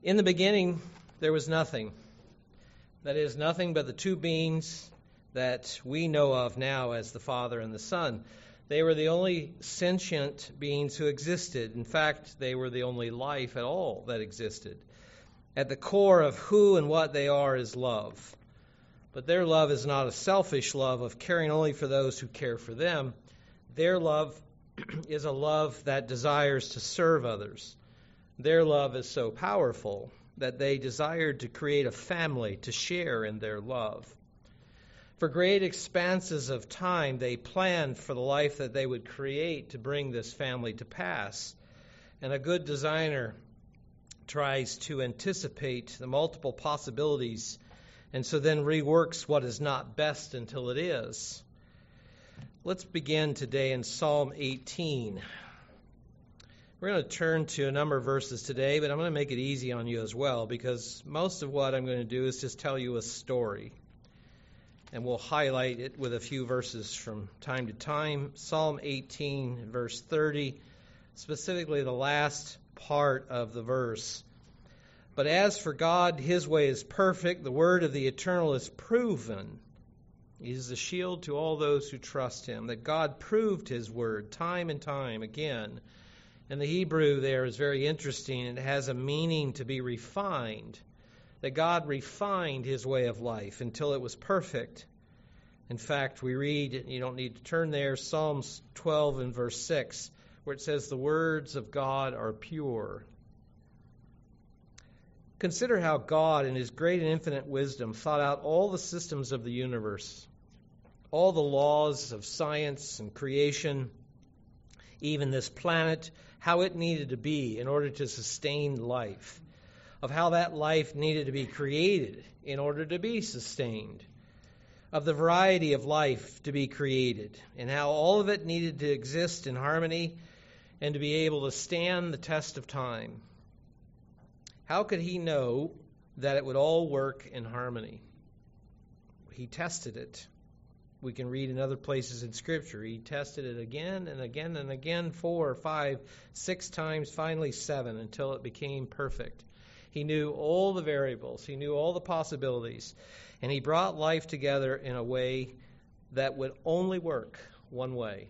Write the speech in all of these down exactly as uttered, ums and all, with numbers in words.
In the beginning, there was nothing. That is, nothing but the two beings that we know of now as the Father and the Son. They were the only sentient beings who existed. In fact, they were the only life at all that existed. At the core of who and what they are is love. But their love is not a selfish love of caring only for those who care for them. Their love is a love that desires to serve others. Their love is so powerful that they desired to create a family to share in their love. For great expanses of time, they planned for the life that they would create to bring this family to pass. And a good designer tries to anticipate the multiple possibilities, and so then reworks what is not best until it is. Let's begin today in Psalm eighteen. We're going to turn to a number of verses today, but I'm going to make it easy on you as well, because most of what I'm going to do is just tell you a story. And we'll highlight it with a few verses from time to time. Psalm eighteen, verse thirty, specifically the last part of the verse. But as for God, his way is perfect. The word of the eternal is proven. He is a shield to all those who trust him. That God proved his word time and time again. And the Hebrew there is very interesting. It has a meaning to be refined. That God refined his way of life until it was perfect. In fact, we read, you don't need to turn there, Psalms twelve and verse six, where it says, the words of God are pure. Consider how God, in his great and infinite wisdom, thought out all the systems of the universe, all the laws of science and creation, even this planet, how it needed to be in order to sustain life, of how that life needed to be created in order to be sustained, of the variety of life to be created, and how all of it needed to exist in harmony and to be able to stand the test of time. How could he know that it would all work in harmony? He tested it. We can read in other places in Scripture. He tested it again and again and again, four, five, six times, finally seven, until it became perfect. He knew all the variables. He knew all the possibilities. And he brought life together in a way that would only work one way.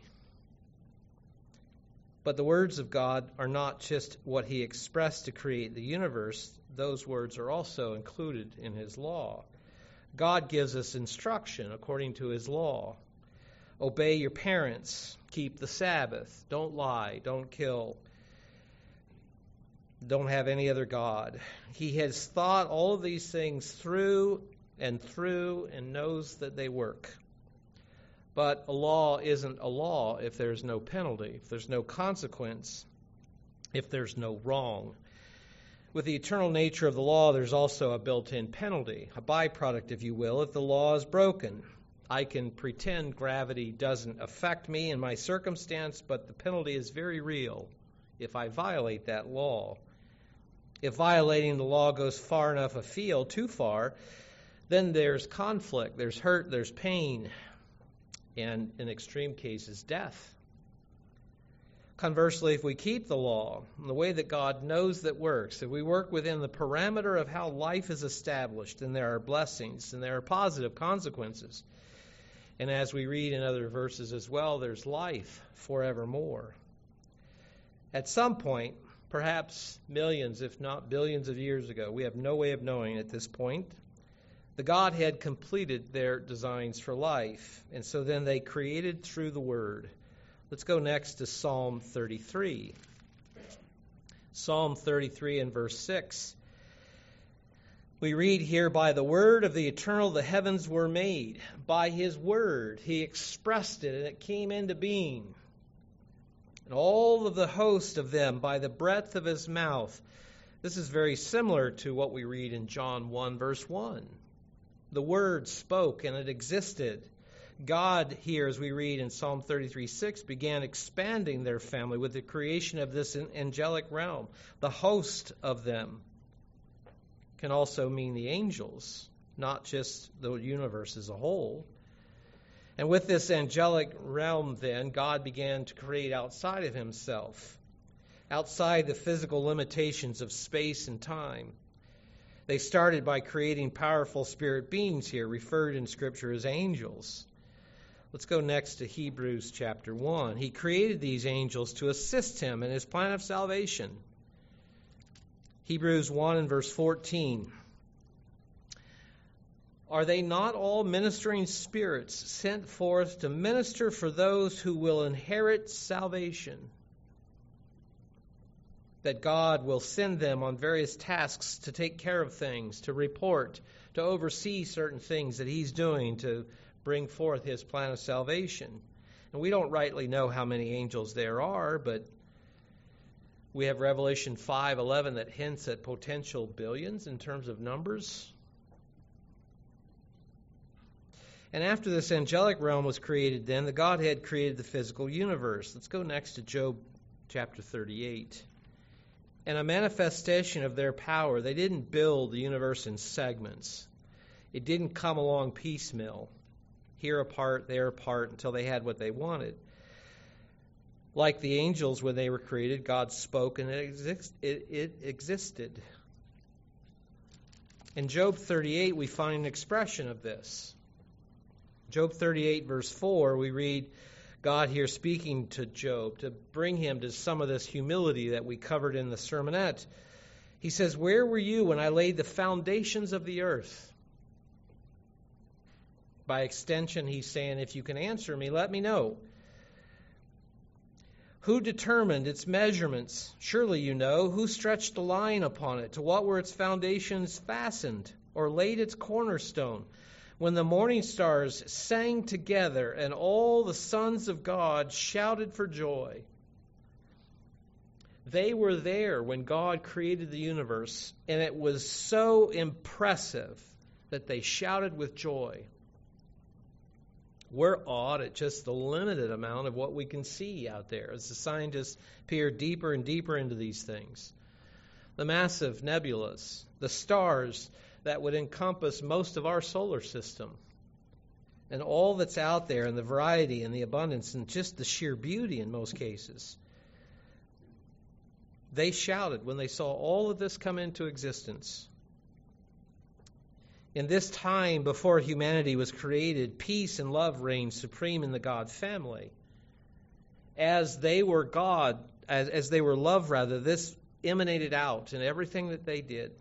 But the words of God are not just what he expressed to create the universe. Those words are also included in his law. God gives us instruction according to his law. Obey your parents. Keep the Sabbath. Don't lie. Don't kill. Don't have any other God. He has thought all of these things through and through and knows that they work. But a law isn't a law if there's no penalty, if there's no consequence, if there's no wrong. With the eternal nature of the law, there's also a built-in penalty, a byproduct, if you will, if the law is broken. I can pretend gravity doesn't affect me and my circumstance, but the penalty is very real if I violate that law. If violating the law goes far enough afield, too far, then there's conflict, there's hurt, there's pain, and in extreme cases, death. Conversely, if we keep the law in the way that God knows that works, if we work within the parameter of how life is established, then there are blessings and there are positive consequences. And as we read in other verses as well, there's life forevermore. At some point, perhaps millions, if not billions of years ago, we have no way of knowing at this point, the Godhead completed their designs for life. And so then they created through the Word. Let's go next to Psalm thirty-three. Psalm thirty-three and verse six. We read here, by the word of the eternal the heavens were made. By his word he expressed it and it came into being. And all of the host of them by the breath of his mouth. This is very similar to what we read in John one verse one. The word spoke and it existed. God here, as we read in Psalm thirty-three six, began expanding their family with the creation of this angelic realm. The host of them can also mean the angels, not just the universe as a whole. And with this angelic realm then, God began to create outside of himself. outside the physical limitations of space and time. They started by creating powerful spirit beings here, referred in Scripture as angels. Let's go next to Hebrews chapter one. He created these angels to assist him in his plan of salvation. Hebrews one and verse fourteen. Are they not all ministering spirits sent forth to minister for those who will inherit salvation? That God will send them on various tasks to take care of things, to report, to oversee certain things that He's doing to bring forth His plan of salvation. And we don't rightly know how many angels there are, but we have Revelation five eleven that hints at potential billions in terms of numbers. And after this angelic realm was created, then the Godhead created the physical universe. Let's go next to Job chapter thirty-eight. And a manifestation of their power, they didn't build the universe in segments. It didn't come along piecemeal, here a part, there a part, until they had what they wanted. Like the angels, when they were created, God spoke and it, exist, it, it existed. In Job thirty-eight, we find an expression of this. Job thirty-eight, verse four, we read God here speaking to Job to bring him to some of this humility that we covered in the sermonette. He says, "Where were you when I laid the foundations of the earth?" By extension, he's saying, if you can answer me, let me know. Who determined its measurements? Surely you know. Who stretched a line upon it? To what were its foundations fastened, or laid its cornerstone? When the morning stars sang together and all the sons of God shouted for joy. They were there when God created the universe, and it was so impressive that they shouted with joy. We're awed at just the limited amount of what we can see out there as the scientists peer deeper and deeper into these things. The massive nebulas, the stars that would encompass most of our solar system, and all that's out there, and the variety and the abundance and just the sheer beauty in most cases. They shouted when they saw all of this come into existence. In this time before humanity was created, peace and love reigned supreme in the God family. As they were God, as, as they were love rather, this emanated out in everything that they did.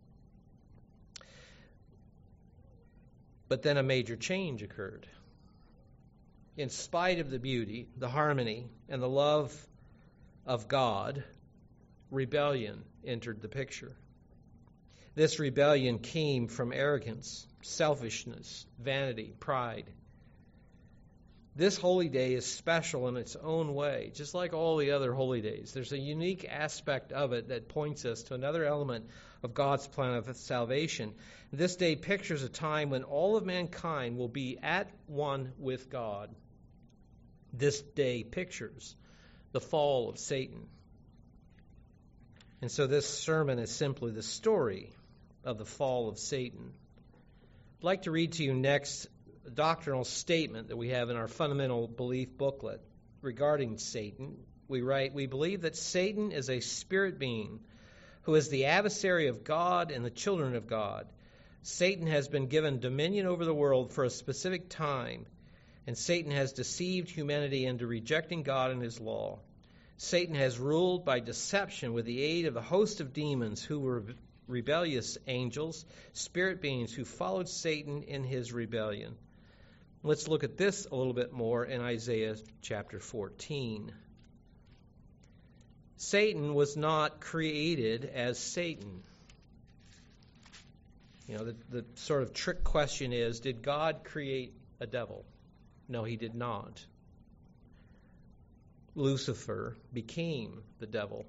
But then a major change occurred. In spite of the beauty, the harmony, and the love of God, rebellion entered the picture. This rebellion came from arrogance, selfishness, vanity, pride. This holy day is special in its own way, just like all the other holy days. There's a unique aspect of it that points us to another element of God's plan of salvation. This day pictures a time when all of mankind will be at one with God. This day pictures the fall of Satan. And so this sermon is simply the story of the fall of Satan. I'd like to read to you next a doctrinal statement that we have in our fundamental belief booklet regarding Satan. We write, "We believe that Satan is a spirit being who is the adversary of God and the children of God. Satan has been given dominion over the world for a specific time, and Satan has deceived humanity into rejecting God and His law. Satan has ruled by deception with the aid of a host of demons who were rebellious angels, spirit beings who followed Satan in his rebellion." Let's look at this a little bit more in Isaiah chapter fourteen. Satan was not created as Satan. You know, the, the sort of trick question is, did God create a devil? No, He did not. Lucifer became the devil.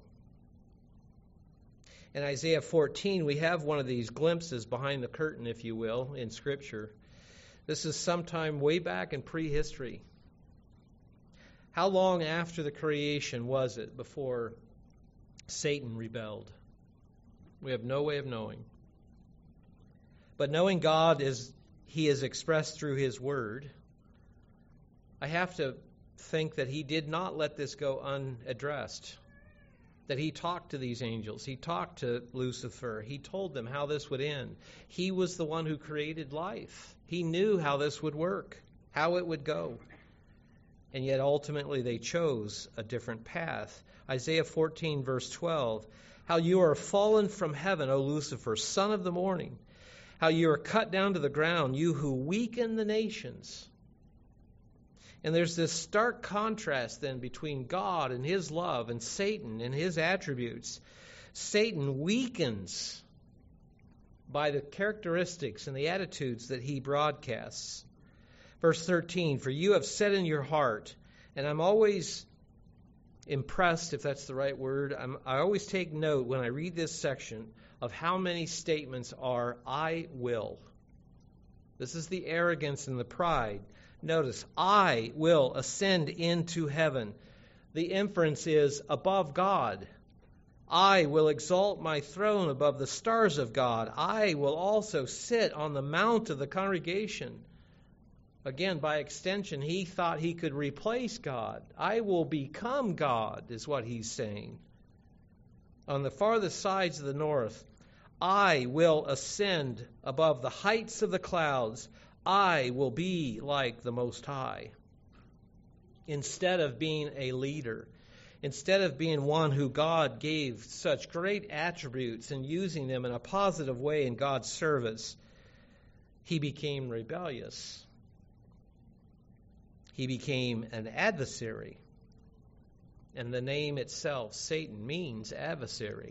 In Isaiah fourteen, we have one of these glimpses behind the curtain, if you will, in Scripture. This is sometime way back in prehistory. How long after the creation was it before Satan rebelled? We have no way of knowing. But knowing God as He is expressed through His Word, I have to think that He did not let this go unaddressed. that he talked to these angels. He talked to Lucifer. He told them how this would end. He was the one who created life. He knew how this would work, how it would go. And yet ultimately they chose a different path. Isaiah fourteen, verse twelve, how you are fallen from heaven, O Lucifer, son of the morning. How you are cut down to the ground, you who weaken the nations. And there's this stark contrast then between God and his love and Satan and his attributes. Satan weakens by the characteristics and the attitudes that he broadcasts. Verse thirteen, for you have said in your heart, and I'm always impressed, if that's the right word, I'm, I always take note when I read this section of how many statements are, I will. This is the arrogance and the pride. Notice, I will ascend into heaven. The inference is above God. I will exalt my throne above the stars of God. I will also sit on the mount of the congregation. Again, by extension, he thought he could replace God. I will become God, is what he's saying. On the farthest sides of the north, I will ascend above the heights of the clouds. I will be like the Most High. Instead of being a leader, instead of being one who God gave such great attributes and using them in a positive way in God's service, he became rebellious. He became an adversary. And the name itself, Satan, means adversary.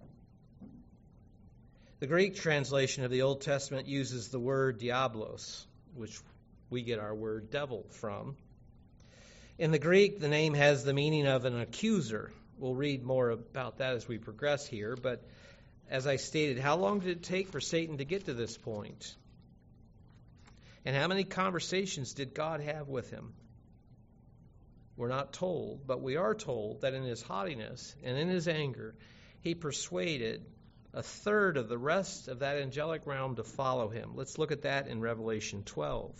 The Greek translation of the Old Testament uses the word diablos, which we get our word devil from. In the Greek, the name has the meaning of an accuser. We'll read more about that as we progress here. But as I stated, how long did it take for Satan to get to this point? And how many conversations did God have with him? We're not told, but we are told that in his haughtiness and in his anger, he persuaded a third of the rest of that angelic realm to follow him. Let's look at that in Revelation twelve.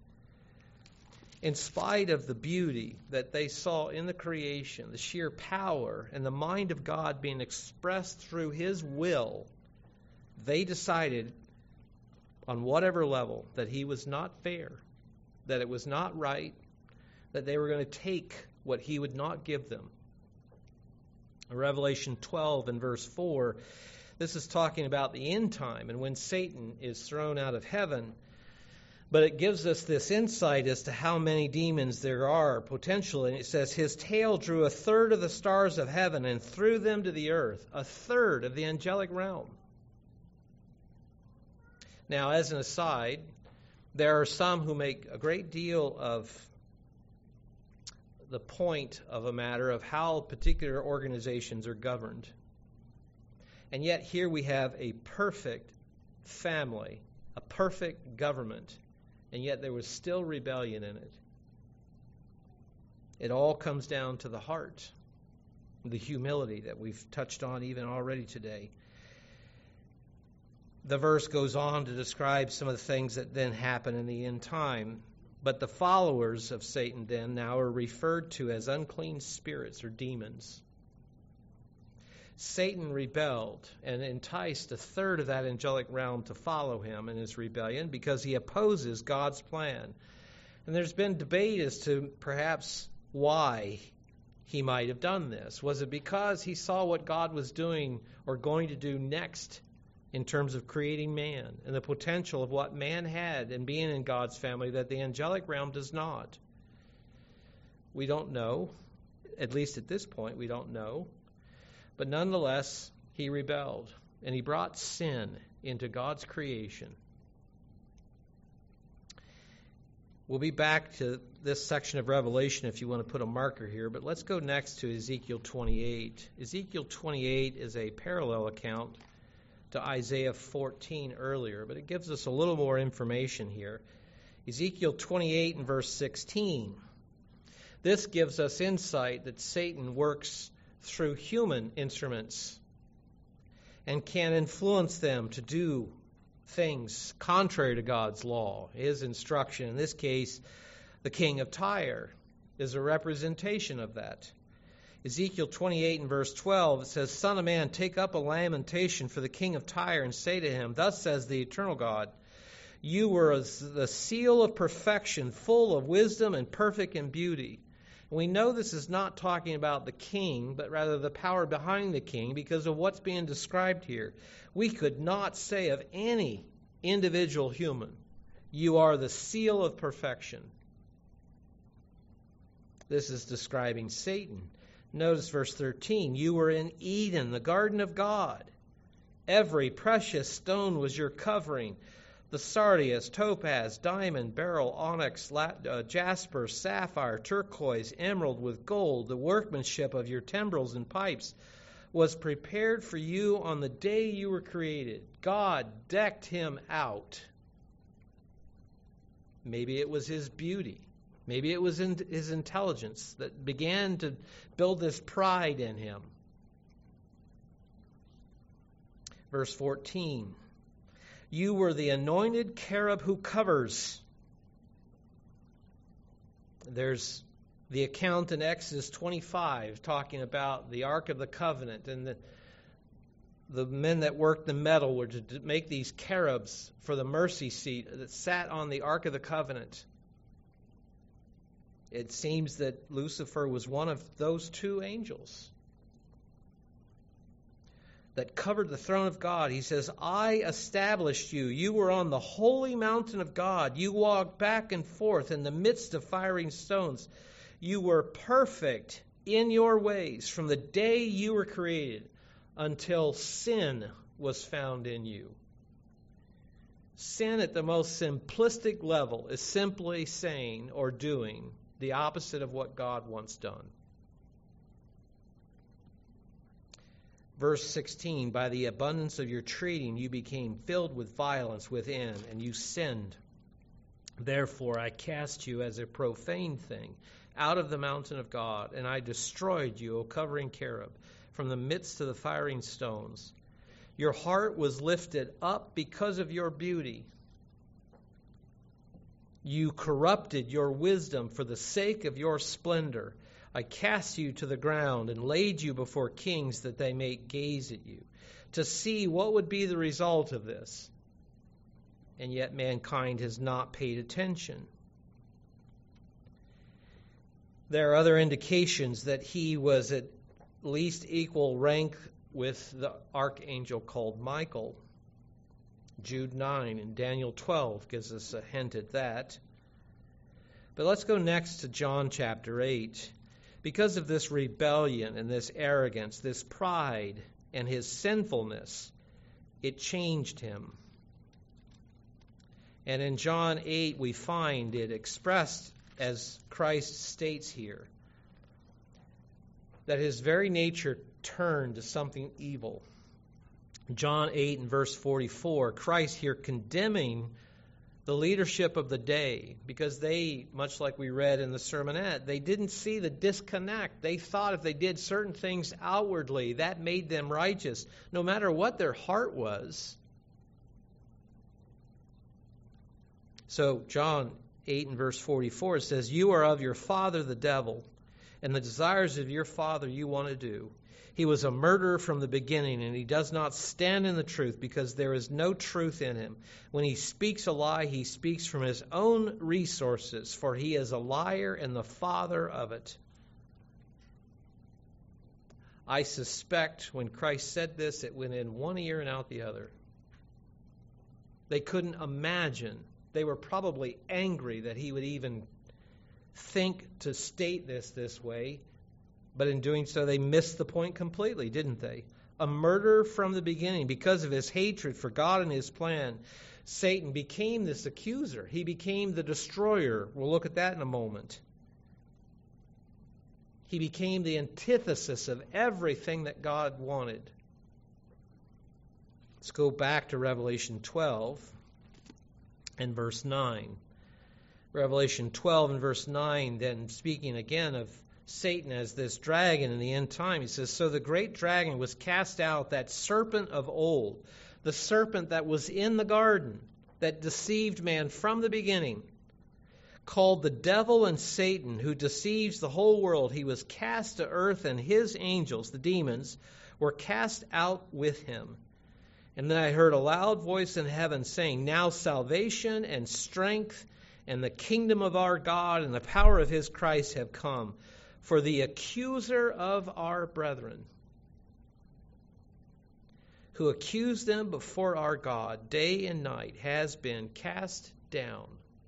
In spite of the beauty that they saw in the creation, the sheer power and the mind of God being expressed through his will, they decided on whatever level that he was not fair, that it was not right, that they were going to take what he would not give them. In Revelation twelve and verse four, this is talking about the end time and when Satan is thrown out of heaven. But it gives us this insight as to how many demons there are potentially. And it says, his tail drew a third of the stars of heaven and threw them to the earth. A third of the angelic realm. Now, as an aside, there are some who make a great deal of the point of a matter of how particular organizations are governed. And yet here we have a perfect family, a perfect government, and yet there was still rebellion in it. It all comes down to the heart, the humility that we've touched on even already today. The verse goes on to describe some of the things that then happen in the end time. But the followers of Satan then now are referred to as unclean spirits or demons. Satan rebelled and enticed a third of that angelic realm to follow him in his rebellion because he opposes God's plan. And there's been debate as to perhaps why he might have done this. Was it because he saw what God was doing or going to do next in terms of creating man and the potential of what man had in being in God's family that the angelic realm does not? We don't know. At least at this point, we don't know. But nonetheless, he rebelled, and he brought sin into God's creation. We'll be back to this section of Revelation if you want to put a marker here, but let's go next to Ezekiel twenty-eight. Ezekiel twenty-eight is a parallel account to Isaiah fourteen earlier, but it gives us a little more information here. Ezekiel twenty-eight and verse sixteen. This gives us insight that Satan works through human instruments and can influence them to do things contrary to God's law, his instruction. In this case, the king of Tyre is a representation of that. Ezekiel twenty-eight and verse twelve, it says, Son of man, take up a lamentation for the king of Tyre and say to him, Thus says the eternal God, you were the seal of perfection, full of wisdom and perfect in beauty. And we know this is not talking about the king, but rather the power behind the king because of what's being described here. We could not say of any individual human, you are the seal of perfection. This is describing Satan. Notice verse thirteen, you were in Eden, the garden of God. Every precious stone was your covering. The sardius, topaz, diamond, beryl, onyx, uh, jasper, sapphire, turquoise, emerald with gold, the workmanship of your timbrels and pipes was prepared for you on the day you were created. God decked him out. Maybe it was his beauty. Maybe it was in his intelligence that began to build this pride in him. Verse fourteen. You were the anointed cherub who covers. There's the account in Exodus twenty-five talking about the Ark of the Covenant, and the, the men that worked the metal were to make these cherubs for the mercy seat that sat on the Ark of the Covenant. It seems that Lucifer was one of those two angels that covered the throne of God. He says, I established you. You were on the holy mountain of God. You walked back and forth in the midst of firing stones. You were perfect in your ways from the day you were created until sin was found in you. Sin at the most simplistic level is simply saying or doing the opposite of what God wants done. Verse sixteen, by the abundance of your treating, you became filled with violence within, and you sinned. Therefore, I cast you as a profane thing out of the mountain of God, and I destroyed you, O covering cherub, from the midst of the firing stones. Your heart was lifted up because of your beauty. You corrupted your wisdom for the sake of your splendor. I cast you to the ground and laid you before kings that they may gaze at you, to see what would be the result of this. And yet mankind has not paid attention. There are other indications that he was at least equal rank with the archangel called Michael. Jude nine and Daniel twelve gives us a hint at that. But let's go next to John chapter eight. Because of this rebellion and this arrogance, this pride and his sinfulness, it changed him. And in John eight, we find it expressed as Christ states here, that his very nature turned to something evil. John eight and verse forty-four, Christ here condemning the leadership of the day, because they, much like we read in the sermonette, they didn't see the disconnect. They thought if they did certain things outwardly, that made them righteous, no matter what their heart was. So John eight and verse forty-four says, you are of your father the devil, and the desires of your father you want to do. He was a murderer from the beginning, and he does not stand in the truth because there is no truth in him. When he speaks a lie, he speaks from his own resources, for he is a liar and the father of it. I suspect when Christ said this, it went in one ear and out the other. They couldn't imagine. They were probably angry that he would even think to state this this way. But in doing so, they missed the point completely, didn't they? A murderer from the beginning. Because of his hatred for God and his plan, Satan became this accuser. He became the destroyer. We'll look at that in a moment. He became the antithesis of everything that God wanted. Let's go back to Revelation twelve and verse nine. Revelation twelve and verse nine, then speaking again of Satan as this dragon in the end time, he says, so the great dragon was cast out, that serpent of old, the serpent that was in the garden, that deceived man from the beginning, called the devil and Satan, who deceives the whole world. He was cast to earth, and his angels, the demons, were cast out with him. And then I heard a loud voice in heaven saying, now salvation and strength and the kingdom of our God and the power of his Christ have come. For the accuser of our brethren, who accused them before our God day and night, has been cast down.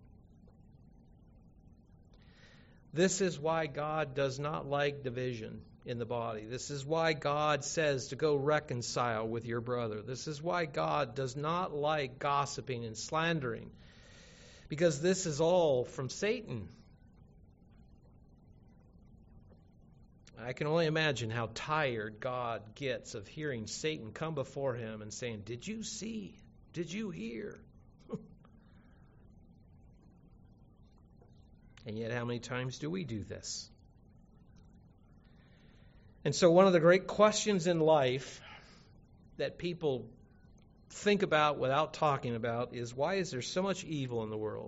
This is why God does not like division in the body. This is why God says to go reconcile with your brother. This is why God does not like gossiping and slandering, because this is all from Satan. I can only imagine how tired God gets of hearing Satan come before him and saying, did you see? Did you hear? And yet, how many times do we do this? And so one of the great questions in life that people think about without talking about is, why is there so much evil in the world?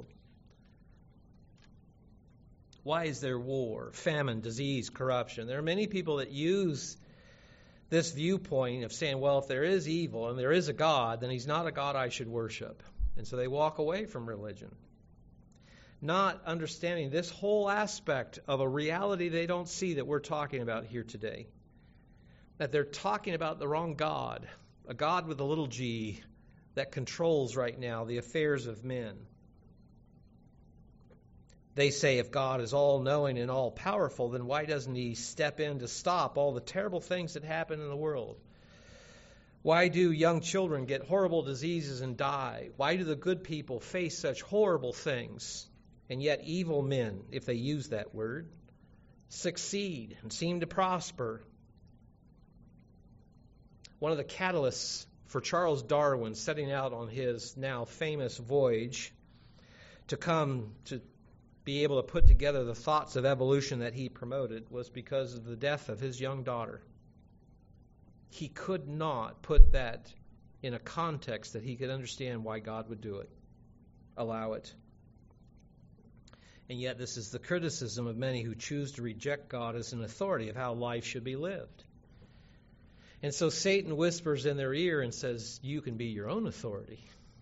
Why is there war, famine, disease, corruption? There are many people that use this viewpoint of saying, well, if there is evil and there is a God, then he's not a God I should worship. And so they walk away from religion, not understanding this whole aspect of a reality they don't see that we're talking about here today. That they're talking about the wrong God, a God with a little g that controls right now the affairs of men. They say if God is all-knowing and all-powerful, then why doesn't he step in to stop all the terrible things that happen in the world? Why do young children get horrible diseases and die? Why do the good people face such horrible things? And yet evil men, if they use that word, succeed and seem to prosper. One of the catalysts for Charles Darwin setting out on his now famous voyage to come to be able to put together the thoughts of evolution that he promoted was because of the death of his young daughter. He could not put that in a context that he could understand why God would do it, allow it. And yet this is the criticism of many who choose to reject God as an authority of how life should be lived. And so Satan whispers in their ear and says, you can be your own authority.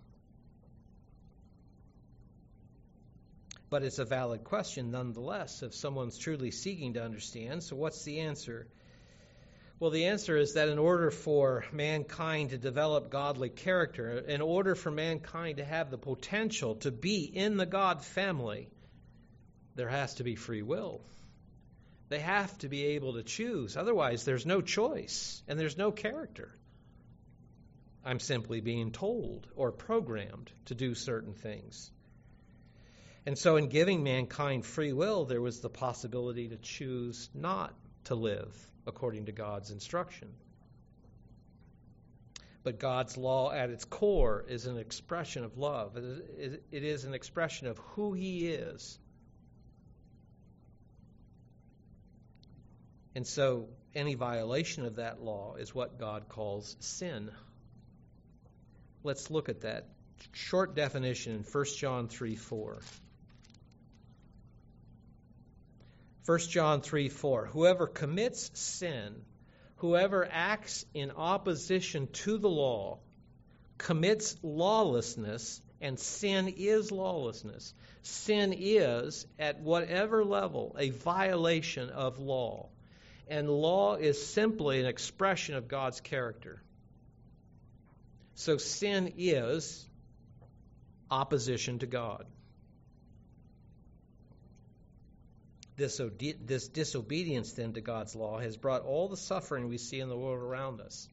But it's a valid question nonetheless if someone's truly seeking to understand. So what's the answer? Well, the answer is that in order for mankind to develop godly character, in order for mankind to have the potential to be in the God family, there has to be free will. They have to be able to choose. Otherwise, there's no choice and there's no character. I'm simply being told or programmed to do certain things. And so in giving mankind free will, there was the possibility to choose not to live according to God's instruction. But God's law at its core is an expression of love. It is an expression of who he is. And so any violation of that law is what God calls sin. Let's look at that short definition in First John three four. First John three four. Whoever commits sin, whoever acts in opposition to the law, commits lawlessness, and sin is lawlessness. Sin is, at whatever level, a violation of law. And law is simply an expression of God's character. So sin is opposition to God. This, this disobedience then to God's law has brought all the suffering we see in the world around us.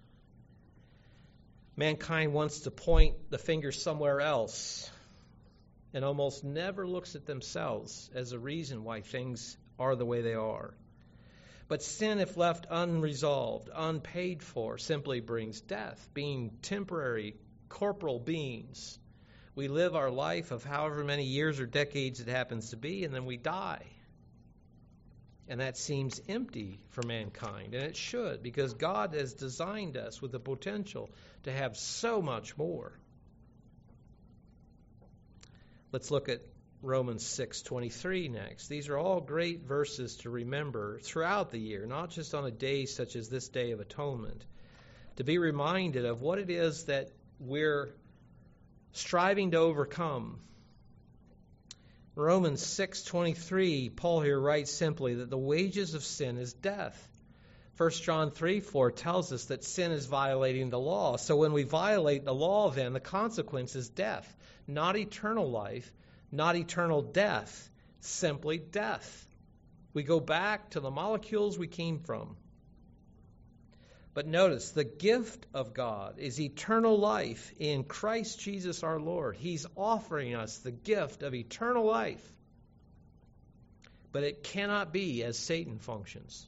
Mankind wants to point the finger somewhere else and almost never looks at themselves as a reason why things are the way they are. But sin, if left unresolved, unpaid for, simply brings death. Being temporary, corporal beings, we live our life of however many years or decades it happens to be, and then we die. And that seems empty for mankind, and it should, because God has designed us with the potential to have so much more. Let's look at Romans six twenty-three next. These are all great verses to remember throughout the year, not just on a day such as this Day of Atonement, to be reminded of what it is that we're striving to overcome. Romans six twenty-three, Paul here writes simply that the wages of sin is death. First John three four tells us that sin is violating the law. So when we violate the law, then the consequence is death, not eternal life, not eternal death, simply death. We go back to the molecules we came from. But notice, the gift of God is eternal life in Christ Jesus our Lord. He's offering us the gift of eternal life. But it cannot be as Satan functions.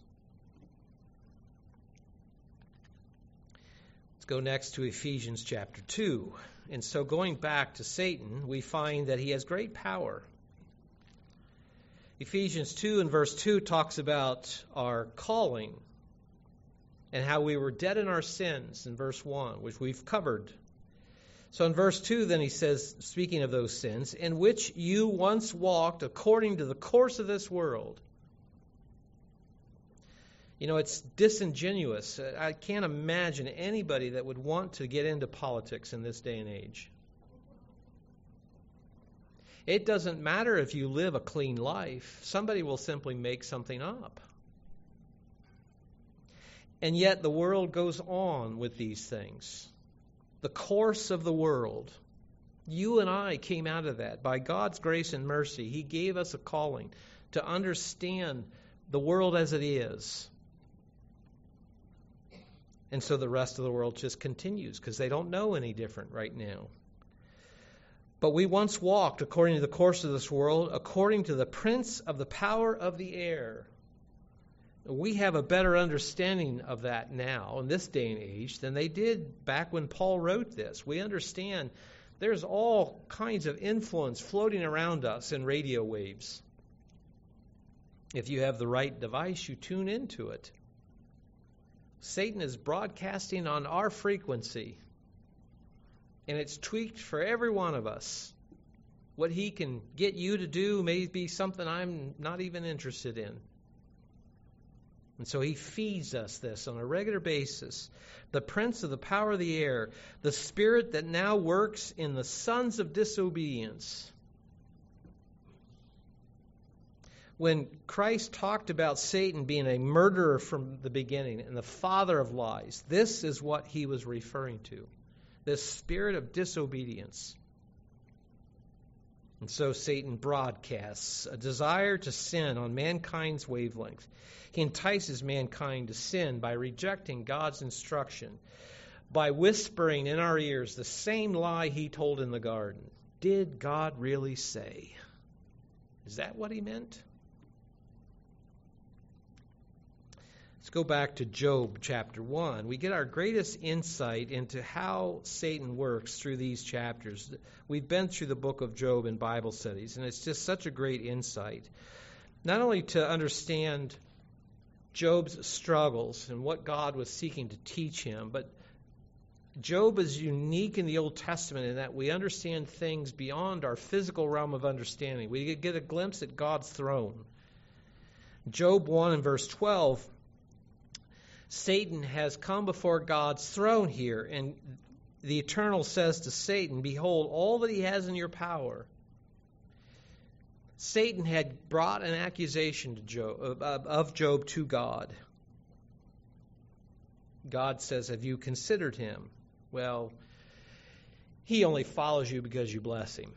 Let's go next to Ephesians chapter two. And so going back to Satan, we find that he has great power. Ephesians two and verse two talks about our calling and how we were dead in our sins in verse one, which we've covered. So in verse two, then he says, speaking of those sins, in which you once walked according to the course of this world. You know, it's disingenuous. I can't imagine anybody that would want to get into politics in this day and age. It doesn't matter if you live a clean life. Somebody will simply make something up. And yet the world goes on with these things. The course of the world. You and I came out of that. By God's grace and mercy, He gave us a calling to understand the world as it is. And so the rest of the world just continues because they don't know any different right now. But we once walked according to the course of this world, according to the prince of the power of the air. We have a better understanding of that now in this day and age than they did back when Paul wrote this. We understand there's all kinds of influence floating around us in radio waves. If you have the right device, you tune into it. Satan is broadcasting on our frequency, and it's tweaked for every one of us. What he can get you to do may be something I'm not even interested in. And so he feeds us this on a regular basis. The prince of the power of the air, the spirit that now works in the sons of disobedience. When Christ talked about Satan being a murderer from the beginning and the father of lies, this is what he was referring to. This spirit of disobedience. And so Satan broadcasts a desire to sin on mankind's wavelength. He entices mankind to sin by rejecting God's instruction, by whispering in our ears the same lie he told in the garden. Did God really say? Is that what he meant? Let's go back to Job chapter one. We get our greatest insight into how Satan works through these chapters. We've been through the book of Job in Bible studies, and it's just such a great insight. Not only to understand Job's struggles and what God was seeking to teach him, but Job is unique in the Old Testament in that we understand things beyond our physical realm of understanding. We get a glimpse at God's throne. Job one and verse twelve, Satan has come before God's throne here, and the Eternal says to Satan, behold, all that he has in your power. Satan had brought an accusation to Job, of Job to God. God says, have you considered him? Well, he only follows you because you bless him.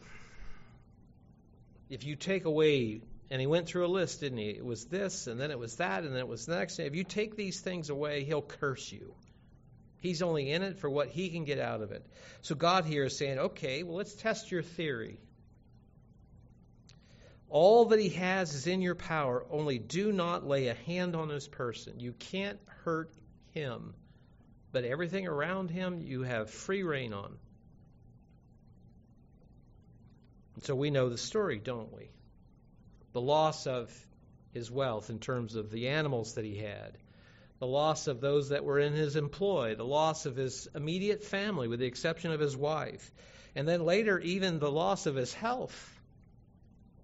If you take away, and he went through a list, didn't he? It was this, and then it was that, and then it was the next. If you take these things away, he'll curse you. He's only in it for what he can get out of it. So God here is saying, okay, well, let's test your theory. All that he has is in your power, only do not lay a hand on this person. You can't hurt him, but everything around him you have free reign on. And so we know the story, don't we? The loss of his wealth in terms of the animals that he had, the loss of those that were in his employ, the loss of his immediate family with the exception of his wife, and then later even the loss of his health.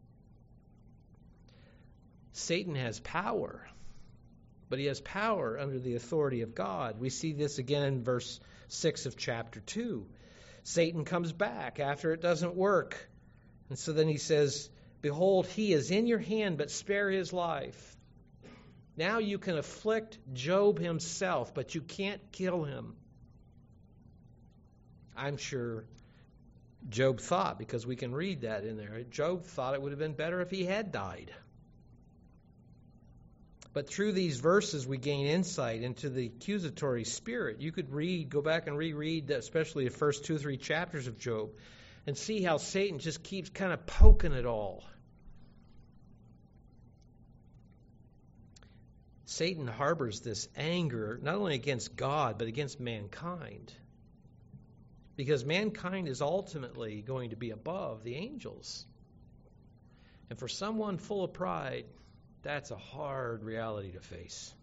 Satan has power, but he has power under the authority of God. We see this again in verse six of chapter two. Satan comes back after it doesn't work. And so then he says, behold, he is in your hand, but spare his life. Now you can afflict Job himself, but you can't kill him. I'm sure Job thought, because we can read that in there, Job thought it would have been better if he had died. But through these verses, we gain insight into the accusatory spirit. You could read, go back and reread, especially the first two or three chapters of Job, and see how Satan just keeps kind of poking it all. Satan harbors this anger, not only against God, but against mankind. Because mankind is ultimately going to be above the angels. And for someone full of pride, that's a hard reality to face.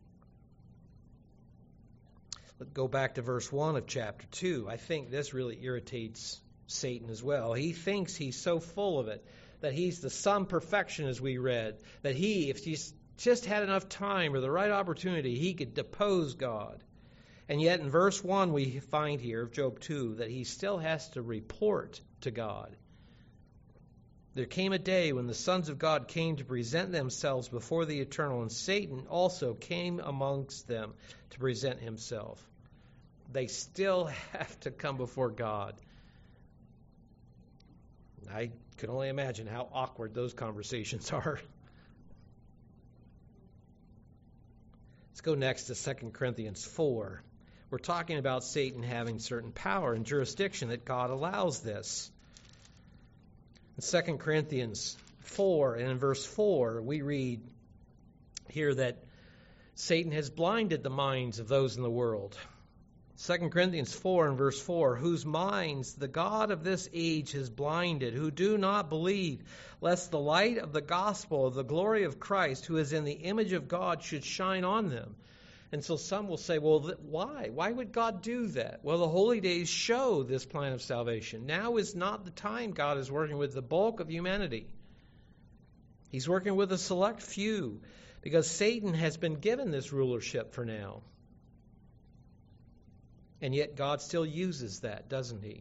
Let's go back to verse one of chapter two. I think this really irritates Satan as well. He thinks he's so full of it, that he's the sum perfection, as we read, that he, if he's just had enough time or the right opportunity, he could depose God. And yet in verse one we find here of Job two that he still has to report to God. There came a day when the sons of God came to present themselves before the Eternal, and Satan also came amongst them to present himself. They still have to come before God. I can only imagine how awkward those conversations are. Let's go next to Second Corinthians four. We're talking about Satan having certain power and jurisdiction, that God allows this. In Second Corinthians four, and in verse four, we read here that Satan has blinded the minds of those in the world. Second Corinthians four and verse four, whose minds the God of this age has blinded, who do not believe, lest the light of the gospel of the glory of Christ, who is in the image of God, should shine on them. And so some will say, well, why? Why would God do that? Well, the holy days show this plan of salvation. Now is not the time God is working with the bulk of humanity. He's working with a select few, because Satan has been given this rulership for now. And yet God still uses that, doesn't he?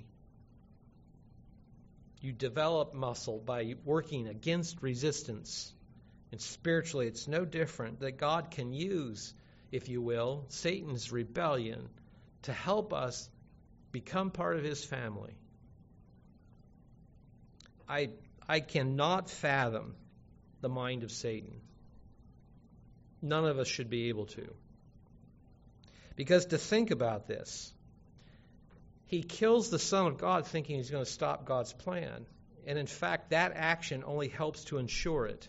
You develop muscle by working against resistance. And spiritually, it's no different, that God can use, if you will, Satan's rebellion to help us become part of his family. I I cannot fathom the mind of Satan. None of us should be able to. Because to think about this, he kills the Son of God thinking he's going to stop God's plan. And in fact, that action only helps to ensure it.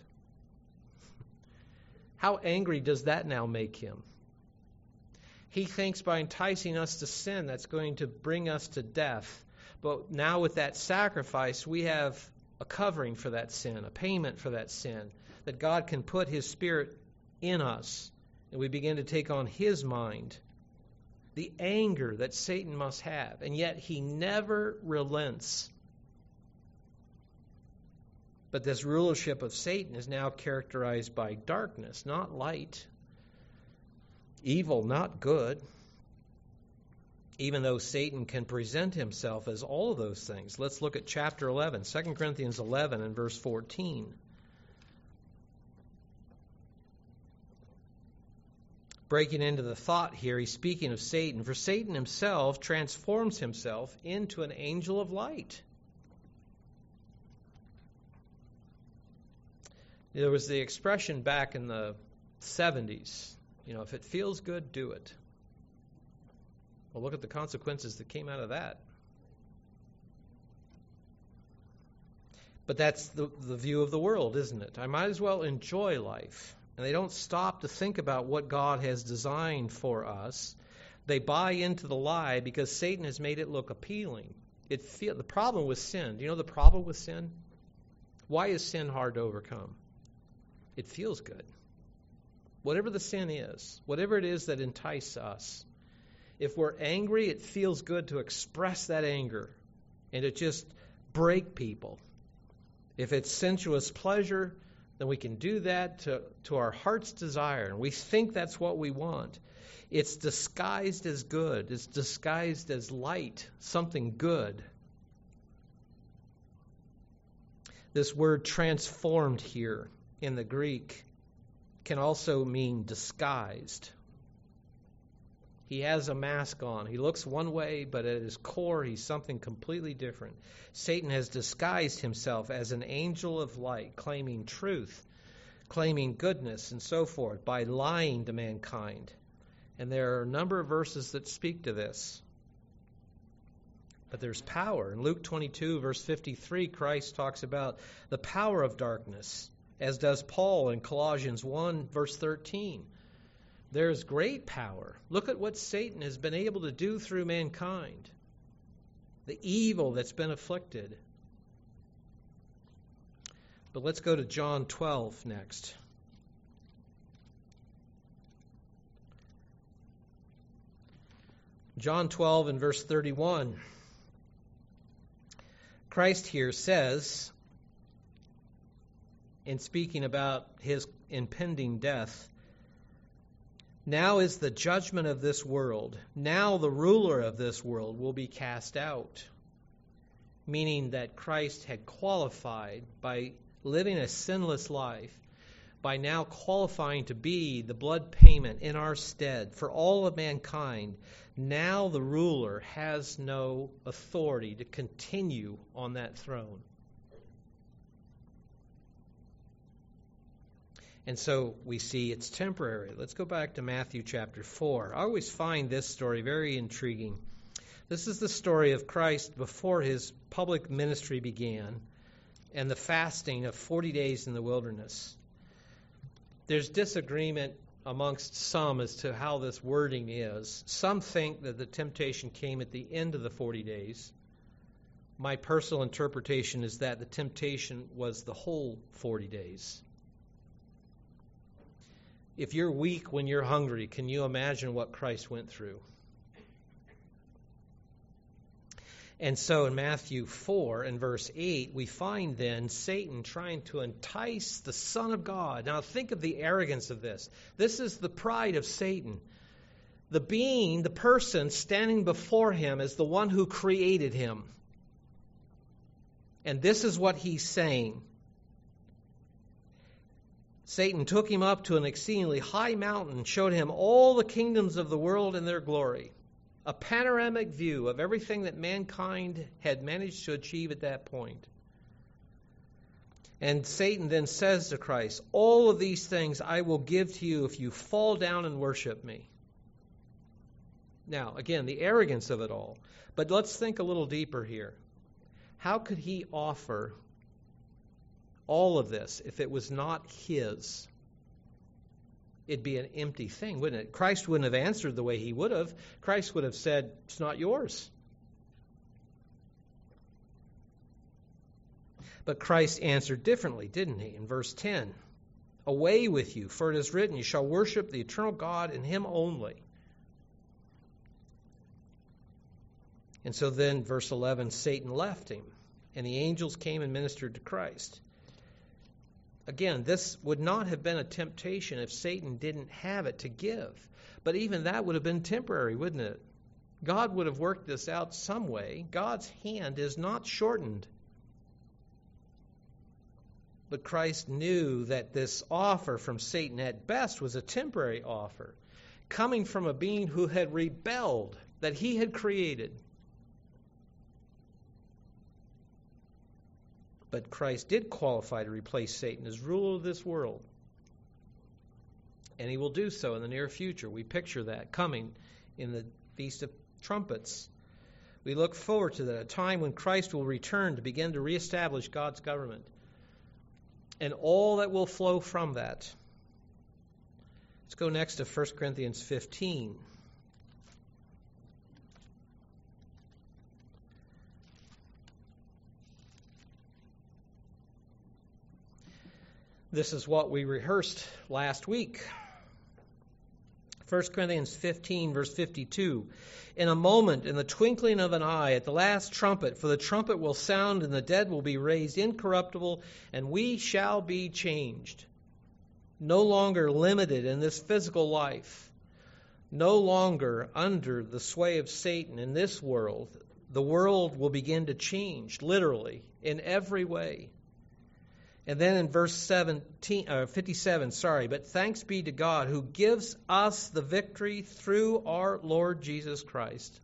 How angry does that now make him? He thinks by enticing us to sin, that's going to bring us to death. But now with that sacrifice, we have a covering for that sin, a payment for that sin, that God can put his Spirit in us, and we begin to take on his mind. The anger that Satan must have, and yet he never relents. But this rulership of Satan is now characterized by darkness, not light. Evil, not good. Even though Satan can present himself as all of those things. Let's look at chapter eleven, Second Corinthians eleven and verse fourteen. Breaking into the thought here, he's speaking of Satan. For Satan himself transforms himself into an angel of light. There was the expression back in the seventies, you know, if it feels good, do it. Well, look at the consequences that came out of that. But that's the, the view of the world, isn't it? I might as well enjoy life. And they don't stop to think about what God has designed for us. They buy into the lie because Satan has made it look appealing. It feel, the problem with sin, do you know the problem with sin? Why is sin hard to overcome? It feels good. Whatever the sin is, whatever it is that entices us, if we're angry, it feels good to express that anger and to just break people. If it's sensuous pleasure, then we can do that to, to our heart's desire, and we think that's what we want. It's disguised as good. It's disguised as light, something good. This word transformed here in the Greek can also mean disguised. He has a mask on. He looks one way, but at his core, he's something completely different. Satan has disguised himself as an angel of light, claiming truth, claiming goodness, and so forth, by lying to mankind. And there are a number of verses that speak to this. But there's power. In Luke twenty-two, verse fifty-three, Christ talks about the power of darkness, as does Paul in Colossians one, verse thirteen. There's great power. Look at what Satan has been able to do through mankind. The evil that's been afflicted. But let's go to John twelve next. John twelve and verse thirty-one. Christ here says, in speaking about his impending death, now is the judgment of this world. Now the ruler of this world will be cast out. Meaning that Christ had qualified by living a sinless life, by now qualifying to be the blood payment in our stead for all of mankind. Now the ruler has no authority to continue on that throne. And so we see it's temporary. Let's go back to Matthew chapter four. I always find this story very intriguing. This is the story of Christ before his public ministry began and the fasting of forty days in the wilderness. There's disagreement amongst some as to how this wording is. Some think that the temptation came at the end of the forty days. My personal interpretation is that the temptation was the whole forty days. If you're weak when you're hungry, can you imagine what Christ went through? And so in Matthew four and verse eight, we find then Satan trying to entice the Son of God. Now think of the arrogance of this. This is the pride of Satan. The being, the person standing before him is the one who created him. And this is what he's saying. Satan took him up to an exceedingly high mountain, showed him all the kingdoms of the world and their glory. A panoramic view of everything that mankind had managed to achieve at that point. And Satan then says to Christ, all of these things I will give to you if you fall down and worship me. Now, again, the arrogance of it all. But let's think a little deeper here. How could he offer all of this if it was not his? It'd be an empty thing, wouldn't it? Christ wouldn't have answered the way he would have. Christ would have said, it's not yours. But Christ answered differently, didn't he? In verse ten, away with you, for it is written, you shall worship the eternal God and him only. And so then, verse eleven, Satan left him, and the angels came and ministered to Christ. Again, this would not have been a temptation if Satan didn't have it to give. But even that would have been temporary, wouldn't it? God would have worked this out some way. God's hand is not shortened. But Christ knew that this offer from Satan at best was a temporary offer, coming from a being who had rebelled, that he had created. But Christ did qualify to replace Satan as ruler of this world. And he will do so in the near future. We picture that coming in the Feast of Trumpets. We look forward to that, a time when Christ will return to begin to reestablish God's government. And all that will flow from that. Let's go next to First Corinthians fifteen. This is what we rehearsed last week. First Corinthians fifteen, verse fifty-two. In a moment, in the twinkling of an eye, at the last trumpet, for the trumpet will sound, and the dead will be raised incorruptible, and we shall be changed. No longer limited in this physical life, no longer under the sway of Satan in this world. The world will begin to change, literally, in every way. And then in verse seventeen, uh, fifty-seven, sorry, but thanks be to God who gives us the victory through our Lord Jesus Christ.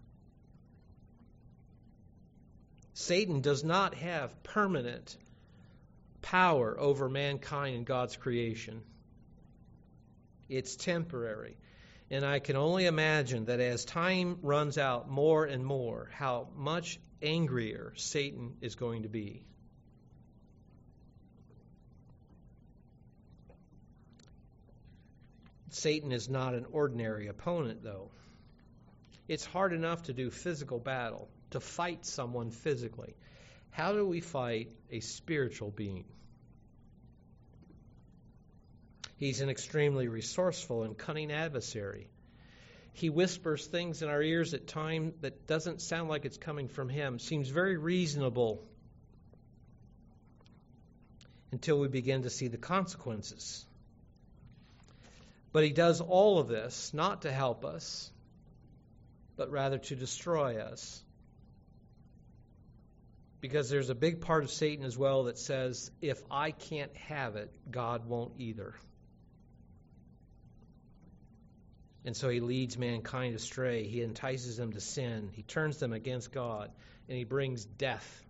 Satan does not have permanent power over mankind and God's creation. It's temporary. And I can only imagine that as time runs out more and more, how much angrier Satan is going to be. Satan is not an ordinary opponent, though. It's hard enough to do physical battle, to fight someone physically. How do we fight a spiritual being? He's an extremely resourceful and cunning adversary. He whispers things in our ears at times that doesn't sound like it's coming from him. Seems very reasonable until we begin to see the consequences. But he does all of this not to help us, but rather to destroy us. Because there's a big part of Satan as well that says, if I can't have it, God won't either. And so he leads mankind astray. He entices them to sin. He turns them against God, and he brings death.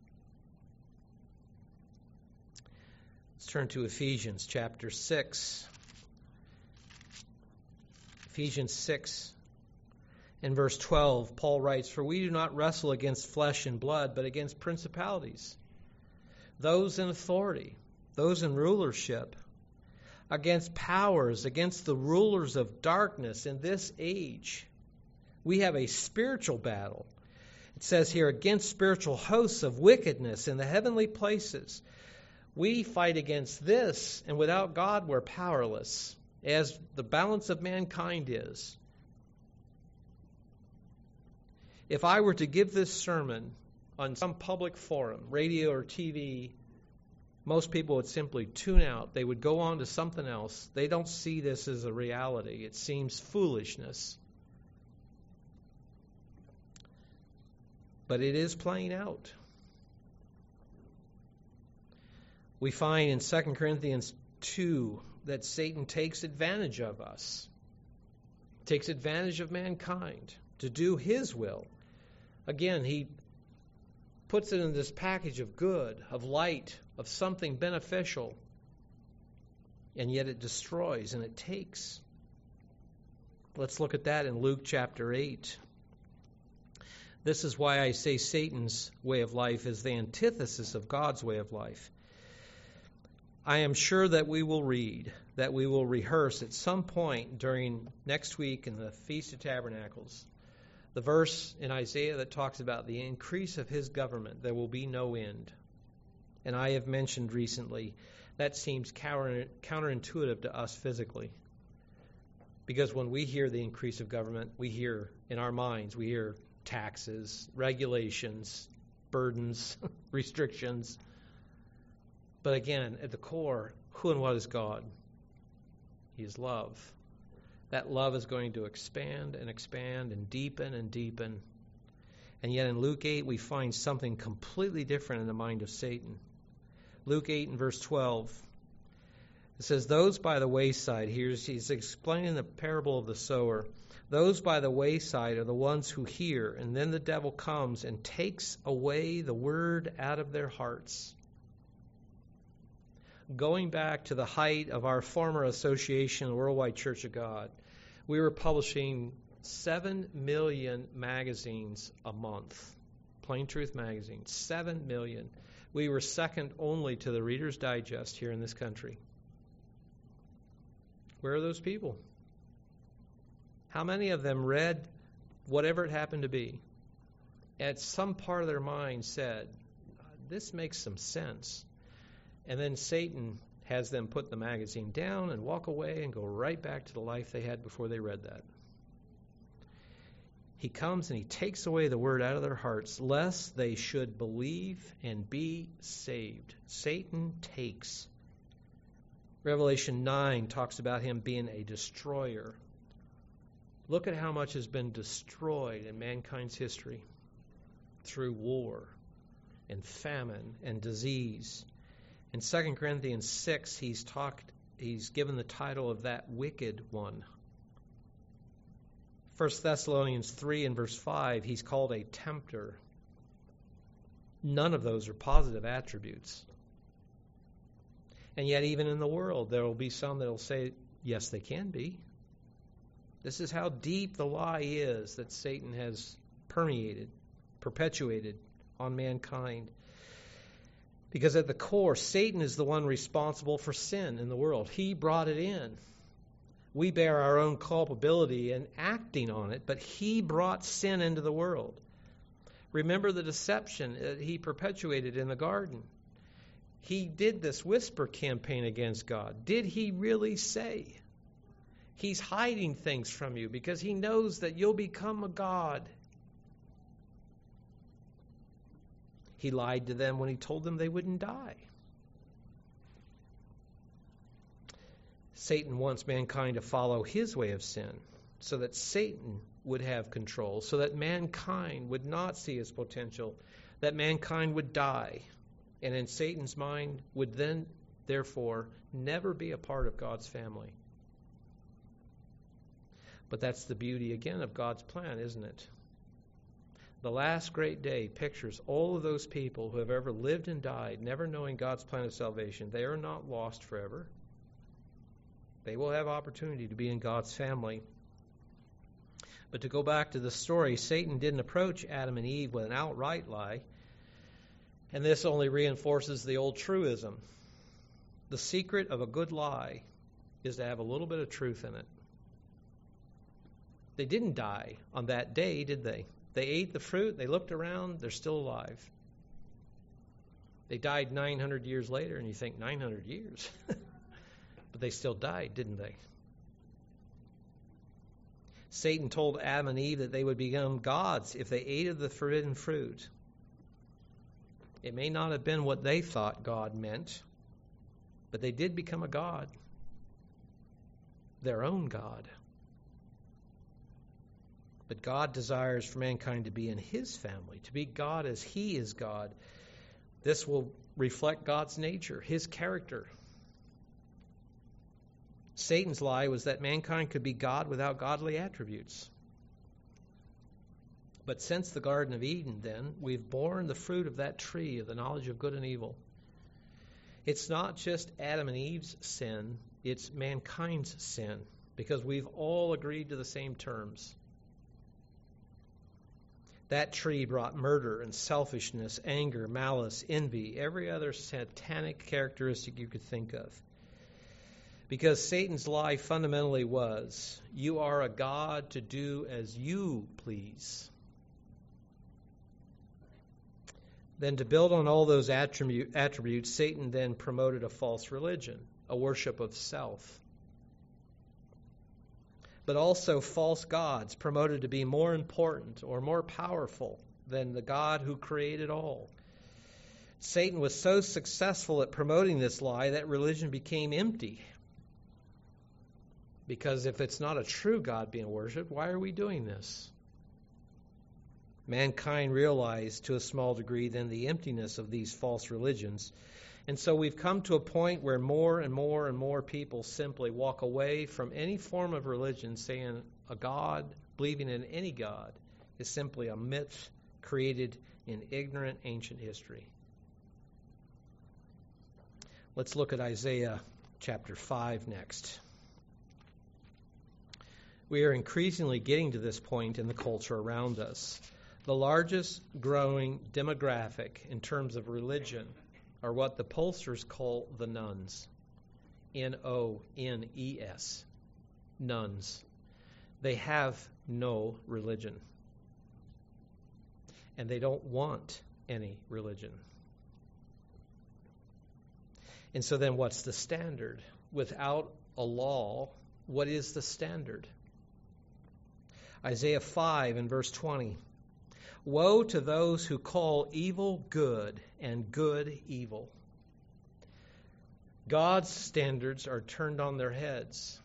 Let's turn to Ephesians chapter six. Ephesians six and verse twelve, Paul writes, "For we do not wrestle against flesh and blood, but against principalities, those in authority, those in rulership, against powers, against the rulers of darkness in this age." We have a spiritual battle. It says here, against spiritual hosts of wickedness in the heavenly places. We fight against this, and without God we're powerless, as the balance of mankind is. If I were to give this sermon on some public forum, radio or T V, most people would simply tune out. They would go on to something else. They don't see this as a reality. It seems foolishness. But it is playing out. We find in Second Corinthians two that Satan takes advantage of us, takes advantage of mankind to do his will. Again, he puts it in this package of good, of light, of something beneficial, and yet it destroys and it takes. Let's look at that in Luke chapter eight. This is why I say Satan's way of life is the antithesis of God's way of life. I am sure that we will read, that we will rehearse at some point during next week in the Feast of Tabernacles, the verse in Isaiah that talks about the increase of his government. There will be no end. And I have mentioned recently that seems counter, counterintuitive to us physically. Because when we hear the increase of government, we hear in our minds, we hear taxes, regulations, burdens, restrictions. But again, at the core, who and what is God? He is love. That love is going to expand and expand and deepen and deepen. And yet in Luke eight, we find something completely different in the mind of Satan. Luke eight and verse twelve, it says, those by the wayside, here's, he's explaining the parable of the sower. Those by the wayside are the ones who hear, and then the devil comes and takes away the word out of their hearts. Going back to the height of our former association, the Worldwide Church of God, we were publishing seven million magazines a month. Plain Truth magazine, seven million. We were second only to the Reader's Digest here in this country. Where are those people? How many of them read whatever it happened to be? At some part of their mind said, this makes some sense. And then Satan has them put the magazine down and walk away and go right back to the life they had before they read that. He comes and he takes away the word out of their hearts, lest they should believe and be saved. Satan takes. Revelation nine talks about him being a destroyer. Look at how much has been destroyed in mankind's history through war and famine and disease. In Second Corinthians six, he's talked, he's given the title of that wicked one. First Thessalonians three and verse five, he's called a tempter. None of those are positive attributes. And yet even in the world, there will be some that will say, yes, they can be. This is how deep the lie is that Satan has permeated, perpetuated on mankind. Because at the core, Satan is the one responsible for sin in the world. He brought it in. We bear our own culpability in acting on it, but he brought sin into the world. Remember the deception that he perpetuated in the garden. He did this whisper campaign against God. Did he really say? He's hiding things from you because he knows that you'll become a god. He lied to them when he told them they wouldn't die. Satan wants mankind to follow his way of sin so that Satan would have control, so that mankind would not see his potential, that mankind would die, and in Satan's mind would then, therefore, never be a part of God's family. But that's the beauty, again, of God's plan, isn't it? The last great day pictures all of those people who have ever lived and died, never knowing God's plan of salvation. They are not lost forever. They will have opportunity to be in God's family. But to go back to the story, Satan didn't approach Adam and Eve with an outright lie. And this only reinforces the old truism. The secret of a good lie is to have a little bit of truth in it. They didn't die on that day, did they? They ate the fruit, they looked around, they're still alive. They died nine hundred years later, and you think, nine hundred years? But they still died, didn't they? Satan told Adam and Eve that they would become gods if they ate of the forbidden fruit. It may not have been what they thought God meant, but they did become a god. Their own God. But God desires for mankind to be in his family, to be God as he is God. This will reflect God's nature, his character. Satan's lie was that mankind could be God without godly attributes. But since the Garden of Eden, then, we've borne the fruit of that tree of the knowledge of good and evil. It's not just Adam and Eve's sin, it's mankind's sin, because we've all agreed to the same terms. That tree brought murder and selfishness, anger, malice, envy, every other satanic characteristic you could think of. Because Satan's lie fundamentally was, you are a god to do as you please. Then to build on all those attribute, attributes, Satan then promoted a false religion, a worship of self. But also false gods promoted to be more important or more powerful than the God who created all. Satan was so successful at promoting this lie that religion became empty. Because if it's not a true God being worshipped, why are we doing this? Mankind realized to a small degree then the emptiness of these false religions. And so we've come to a point where more and more and more people simply walk away from any form of religion, saying a God, believing in any God, is simply a myth created in ignorant ancient history. Let's look at Isaiah chapter five next. We are increasingly getting to this point in the culture around us. The largest growing demographic in terms of religion are what the pollsters call the nones. N O N E S. Nuns. They have no religion. And they don't want any religion. And so then what's the standard? Without a law, what is the standard? Isaiah five and verse twenty. Woe to those who call evil good and good evil. God's standards are turned on their heads.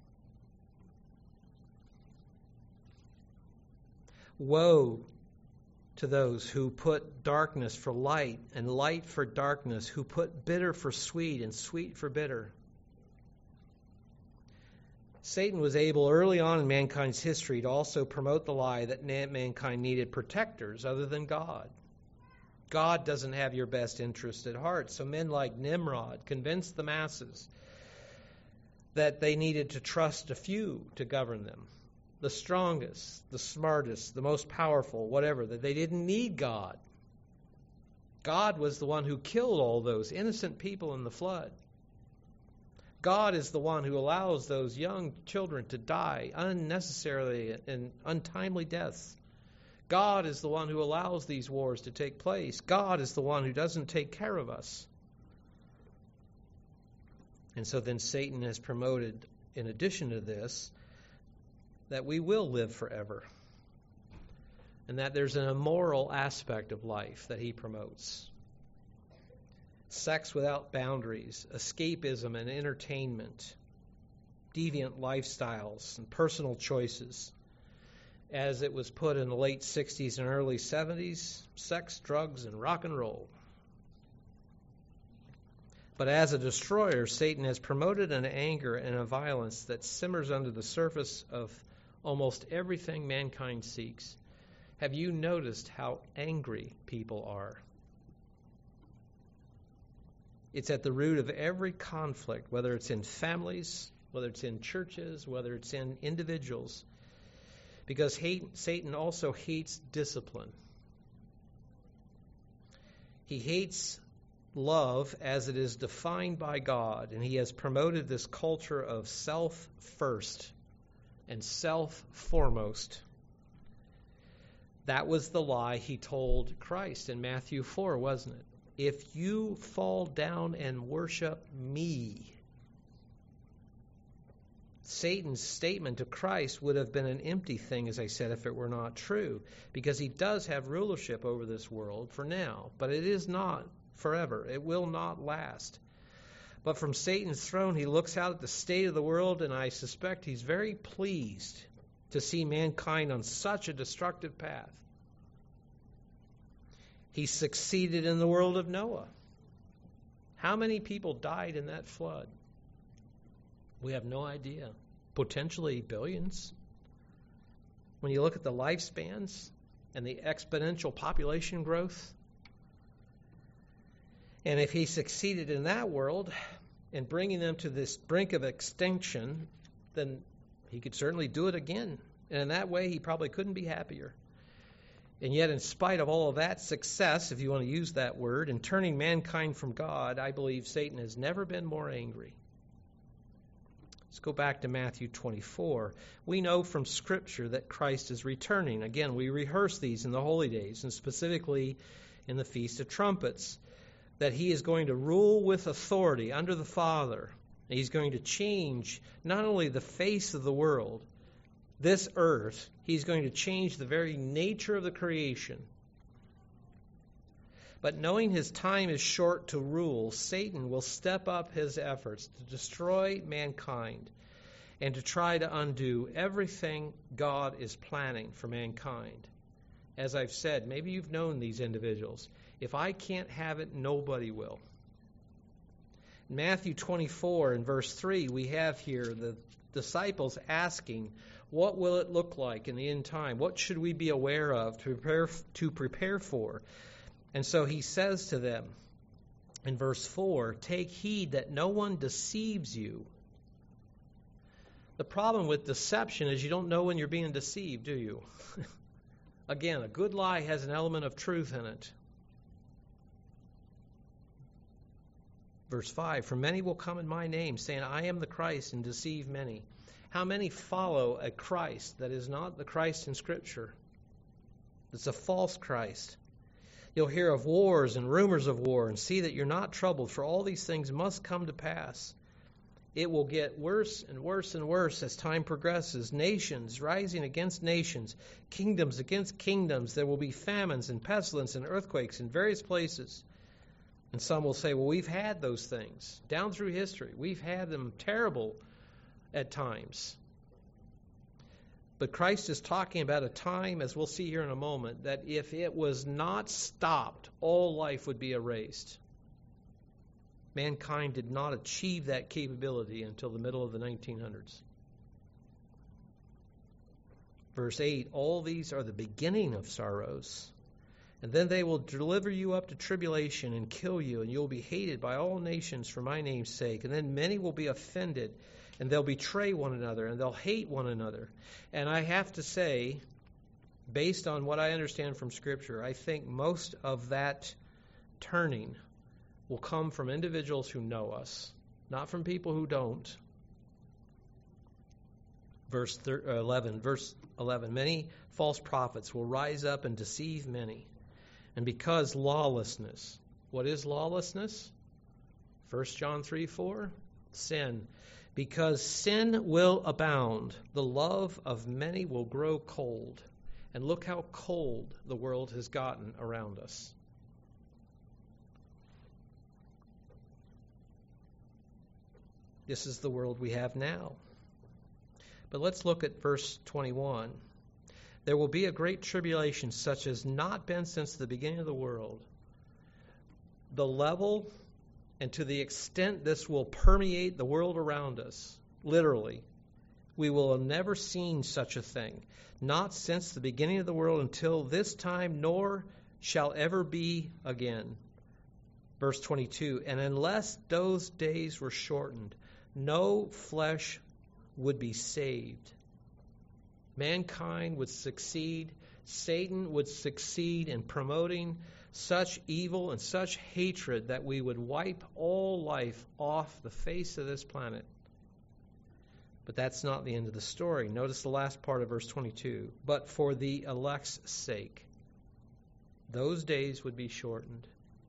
Woe to those who put darkness for light and light for darkness, who put bitter for sweet and sweet for bitter. Satan was able early on in mankind's history to also promote the lie that mankind needed protectors other than God. God doesn't have your best interest at heart. So men like Nimrod convinced the masses that they needed to trust a few to govern them. The strongest, the smartest, the most powerful, whatever, that they didn't need God. God was the one who killed all those innocent people in the flood. God is the one who allows those young children to die unnecessarily and untimely deaths. God is the one who allows these wars to take place. God is the one who doesn't take care of us. And so then Satan has promoted, in addition to this, that we will live forever. And that there's an immoral aspect of life that he promotes. Sex without boundaries, escapism and entertainment, deviant lifestyles and personal choices. As it was put in the late sixties and early seventies, sex, drugs, and rock and roll. But as a destroyer, Satan has promoted an anger and a violence that simmers under the surface of almost everything mankind seeks. Have you noticed how angry people are? It's at the root of every conflict, whether it's in families, whether it's in churches, whether it's in individuals. Because hate, Satan also hates discipline. He hates love as it is defined by God, and he has promoted this culture of self first and self foremost. That was the lie he told Christ in Matthew four, wasn't it? If you fall down and worship me. Satan's statement to Christ would have been an empty thing, as I said, if it were not true, because he does have rulership over this world for now, but it is not forever. It will not last. But from Satan's throne, he looks out at the state of the world, and I suspect he's very pleased to see mankind on such a destructive path. He succeeded in the world of Noah. How many people died in that flood? We have no idea. Potentially billions. When you look at the lifespans and the exponential population growth. And if he succeeded in that world in bringing them to this brink of extinction, then he could certainly do it again. And in that way, he probably couldn't be happier. And yet, in spite of all of that success, if you want to use that word, in turning mankind from God, I believe Satan has never been more angry. Let's go back to Matthew twenty-four. We know from Scripture that Christ is returning. Again, we rehearse these in the holy days, and specifically in the Feast of Trumpets, that he is going to rule with authority under the Father. And he's going to change not only the face of the world, this earth, he's going to change the very nature of the creation. But knowing his time is short to rule, Satan will step up his efforts to destroy mankind and to try to undo everything God is planning for mankind. As I've said, maybe you've known these individuals. If I can't have it, nobody will. In Matthew twenty-four and verse three, we have here the disciples asking, what will it look like in the end time? What should we be aware of to prepare, to prepare for? And so he says to them in verse four, take heed that no one deceives you. The problem with deception is you don't know when you're being deceived, do you? Again, a good lie has an element of truth in it. Verse five, for many will come in my name, saying, I am the Christ, and deceive many. How many follow a Christ that is not the Christ in Scripture? It's a false Christ. You'll hear of wars and rumors of war, and see that you're not troubled, for all these things must come to pass. It will get worse and worse and worse as time progresses. Nations rising against nations, kingdoms against kingdoms. There will be famines and pestilence and earthquakes in various places. And some will say, well, we've had those things down through history. We've had them terrible at times. But Christ is talking about a time, as we'll see here in a moment, that if it was not stopped, all life would be erased. Mankind did not achieve that capability until the middle of the nineteen hundreds. Verse eight, all these are the beginning of sorrows. And then they will deliver you up to tribulation and kill you, and you will be hated by all nations for my name's sake. And then many will be offended, and they'll betray one another, and they'll hate one another. And I have to say, based on what I understand from Scripture, I think most of that turning will come from individuals who know us, not from people who don't. Verse eleven, verse eleven, many false prophets will rise up and deceive many. And because lawlessness, what is lawlessness? First John three four, sin. Because sin will abound, the love of many will grow cold. And look how cold the world has gotten around us. This is the world we have now. But let's look at verse twenty-one. There will be a great tribulation such as not been since the beginning of the world. The level and to the extent this will permeate the world around us, literally, we will have never seen such a thing. Not since the beginning of the world until this time, nor shall ever be again. Verse twenty-two, and unless those days were shortened, no flesh would be saved. Mankind would succeed. Satan would succeed in promoting such evil and such hatred that we would wipe all life off the face of this planet. But that's not the end of the story. Notice the last part of verse twenty-two. But for the elect's sake, those days would be shortened.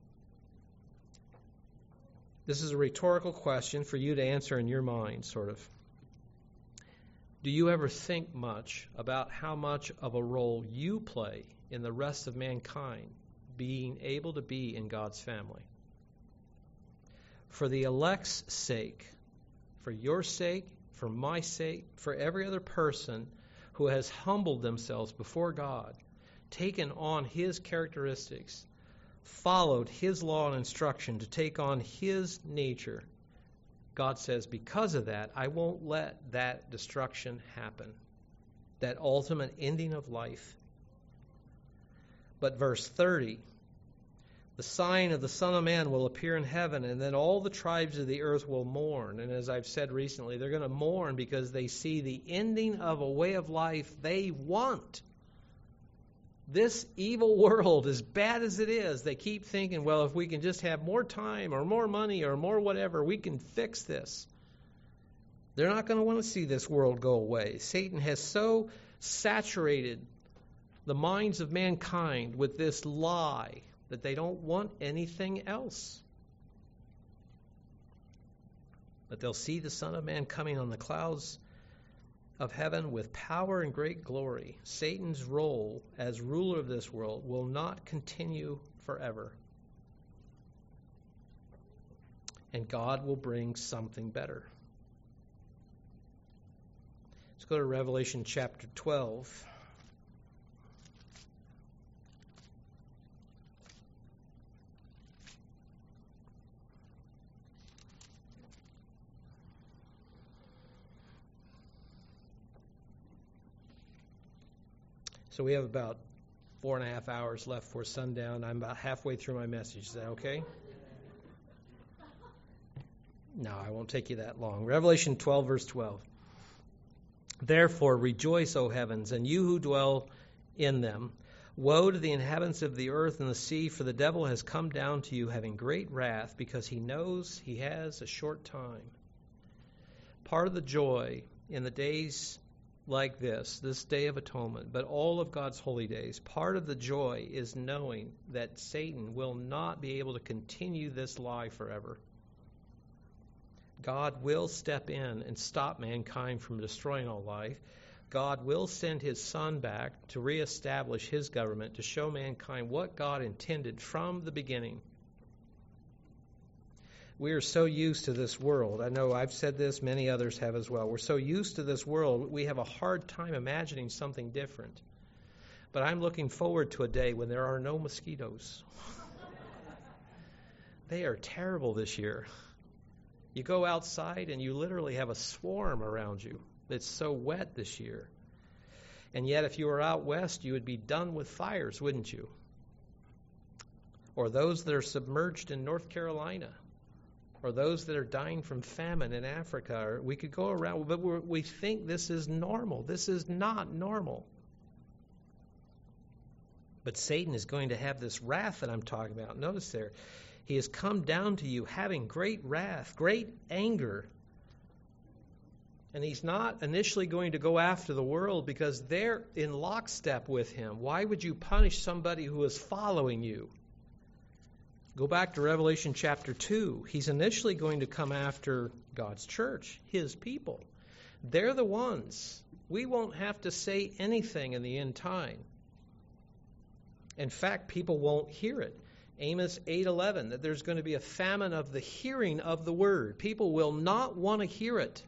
This is a rhetorical question for you to answer in your mind, sort of. Do you ever think much about how much of a role you play in the rest of mankind being able to be in God's family? For the elect's sake, for your sake, for my sake, for every other person who has humbled themselves before God, taken on His characteristics, followed His law and instruction to take on His nature, God says, because of that, I won't let that destruction happen, that ultimate ending of life. But verse thirty, the sign of the Son of Man will appear in heaven, and then all the tribes of the earth will mourn. And as I've said recently, they're going to mourn because they see the ending of a way of life they want. This evil world, as bad as it is, they keep thinking, well, if we can just have more time or more money or more whatever, we can fix this. They're not going to want to see this world go away. Satan has so saturated the minds of mankind with this lie that they don't want anything else. But they'll see the Son of Man coming on the clouds of heaven with power and great glory. Satan's role as ruler of this world will not continue forever. And God will bring something better. Let's go to Revelation chapter twelve. So we have about four and a half hours left for sundown. I'm about halfway through my message. Is that okay? No, I won't take you that long. Revelation twelve, verse twelve. Therefore rejoice, O heavens, and you who dwell in them. Woe to the inhabitants of the earth and the sea, for the devil has come down to you having great wrath, because he knows he has a short time. Part of the joy in the days like this, this Day of Atonement, but all of God's holy days, part of the joy is knowing that Satan will not be able to continue this lie forever. God will step in and stop mankind from destroying all life. God will send his Son back to reestablish his government, to show mankind what God intended from the beginning. We are so used to this world. I know I've said this, many others have as well. We're so used to this world, we have a hard time imagining something different. But I'm looking forward to a day when there are no mosquitoes. They are terrible this year. You go outside and you literally have a swarm around you. It's so wet this year. And yet if you were out west, you would be done with fires, wouldn't you? Or those that are submerged in North Carolina. Or those that are dying from famine in Africa. Or we could go around, but we're, we think this is normal. This is not normal. But Satan is going to have this wrath that I'm talking about. Notice there, he has come down to you having great wrath, great anger. And he's not initially going to go after the world because they're in lockstep with him. Why would you punish somebody who is following you? Go back to Revelation chapter two. He's initially going to come after God's church, his people. They're the ones. We won't have to say anything in the end time. In fact, people won't hear it. Amos eight eleven, that there's going to be a famine of the hearing of the word. People will not want to hear it.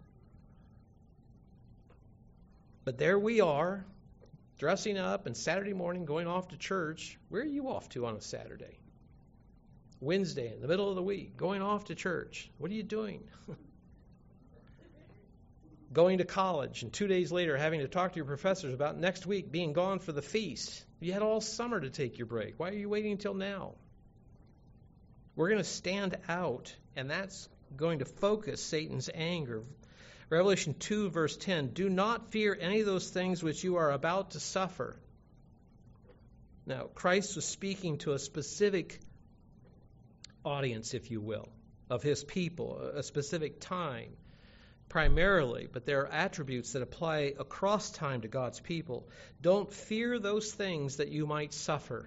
But there we are, dressing up and Saturday morning going off to church. Where are you off to on a Saturday? Wednesday, in the middle of the week, going off to church. What are you doing? Going to college, and two days later having to talk to your professors about next week being gone for the feast. You had all summer to take your break. Why are you waiting until now? We're going to stand out, and that's going to focus Satan's anger. Revelation two, verse ten, do not fear any of those things which you are about to suffer. Now, Christ was speaking to a specific audience, if you will, of his people, a specific time primarily, but there are attributes that apply across time to God's people. Don't fear those things that you might suffer.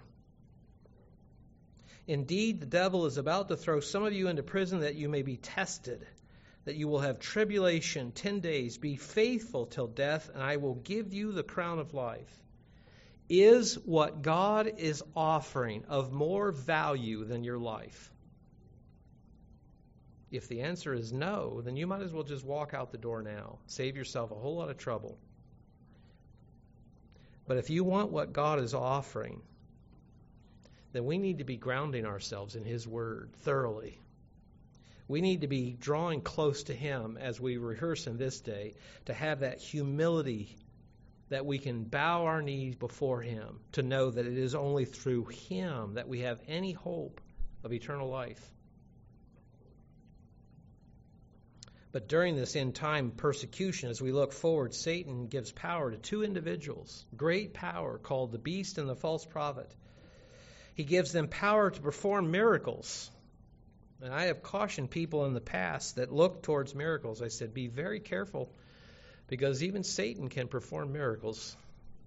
Indeed, the devil is about to throw some of you into prison that you may be tested, that you will have tribulation ten days. Be faithful till death, and I will give you the crown of life. Is what God is offering of more value than your life? If the answer is no, then you might as well just walk out the door now. Save yourself a whole lot of trouble. But if you want what God is offering, then we need to be grounding ourselves in his word thoroughly. We need to be drawing close to him as we rehearse in this day, to have that humility that we can bow our knees before him, to know that it is only through him that we have any hope of eternal life. But during this end time persecution, as we look forward, Satan gives power to two individuals, great power, called the beast and the false prophet. He gives them power to perform miracles. And I have cautioned people in the past that look towards miracles. I said, be very careful, because even Satan can perform miracles.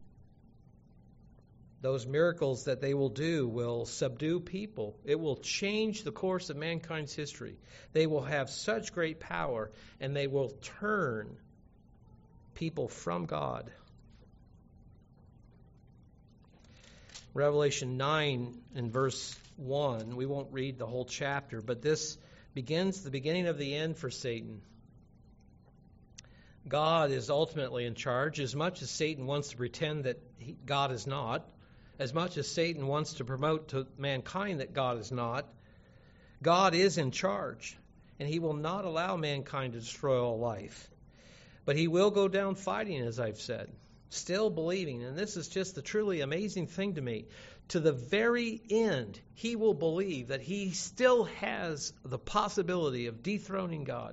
Those miracles that they will do will subdue people. It will change the course of mankind's history. They will have such great power, and they will turn people from God. Revelation nine and verse one, we won't read the whole chapter, but this begins the beginning of the end for Satan. God is ultimately in charge, as much as Satan wants to pretend that he, God is not. As much as Satan wants to promote to mankind that God is not, God is in charge, and he will not allow mankind to destroy all life. But he will go down fighting, as I've said, still believing, and this is just the truly amazing thing to me, to the very end, he will believe that he still has the possibility of dethroning God.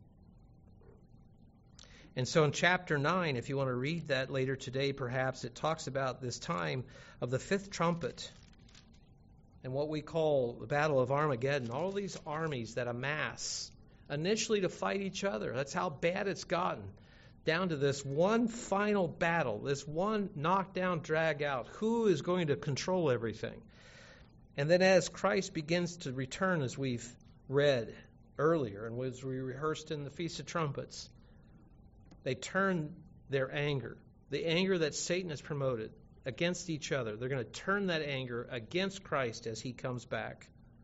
And so in chapter nine, if you want to read that later today, perhaps, it talks about this time of the fifth trumpet and what we call the Battle of Armageddon. All these armies that amass initially to fight each other. That's how bad it's gotten. down to this one final battle, this one knockdown, drag out. Who is going to control everything? And then as Christ begins to return, as we've read earlier and as we rehearsed in the Feast of Trumpets, they turn their anger, the anger that Satan has promoted, against each other. They're going to turn that anger against Christ as he comes back.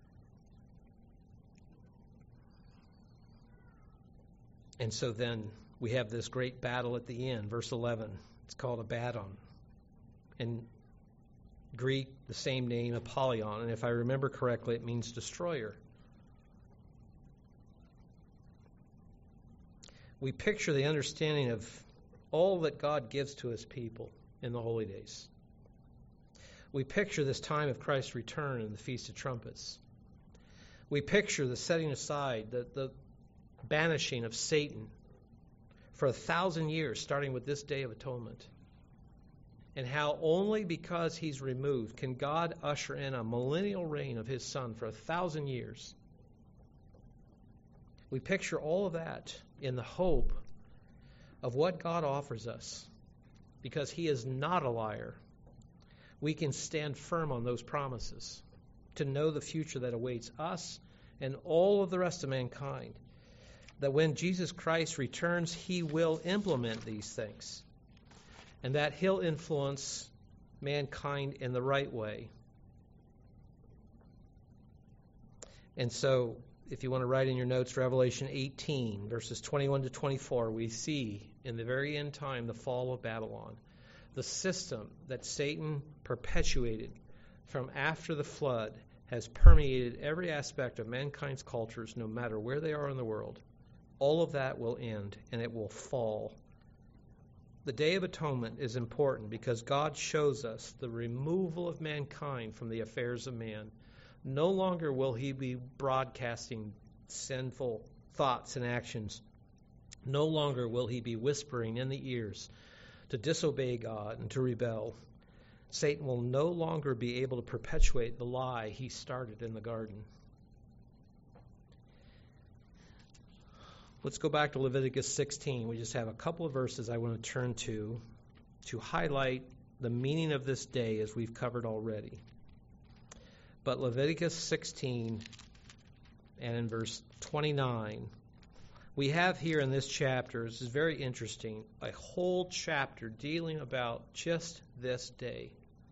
And so then we have this great battle at the end, verse eleven. It's called Abaddon. In Greek, the same name, Apollyon. And if I remember correctly, it means destroyer. We picture the understanding of all that God gives to his people in the holy days. We picture this time of Christ's return in the Feast of Trumpets. We picture the setting aside, the, the banishing of Satan for a thousand years, starting with this Day of Atonement. And how only because he's removed can God usher in a millennial reign of his Son for a thousand years. We picture all of that in the hope of what God offers us. Because he is not a liar, we can stand firm on those promises to know the future that awaits us and all of the rest of mankind. That when Jesus Christ returns, he will implement these things. And that he'll influence mankind in the right way. And so, if you want to write in your notes, Revelation eighteen, verses twenty-one to twenty-four, we see in the very end time the fall of Babylon. The system that Satan perpetuated from after the flood has permeated every aspect of mankind's cultures, no matter where they are in the world. All of that will end, and it will fall. The Day of Atonement is important because God shows us the removal of mankind from the affairs of man. No longer will he be broadcasting sinful thoughts and actions. No longer will he be whispering in the ears to disobey God and to rebel. Satan will no longer be able to perpetuate the lie he started in the garden. Let's go back to Leviticus sixteen. We just have a couple of verses I want to turn to to highlight the meaning of this day as we've covered already. But Leviticus sixteen and in verse twenty-nine, we have here in this chapter, this is very interesting, a whole chapter dealing about just this day.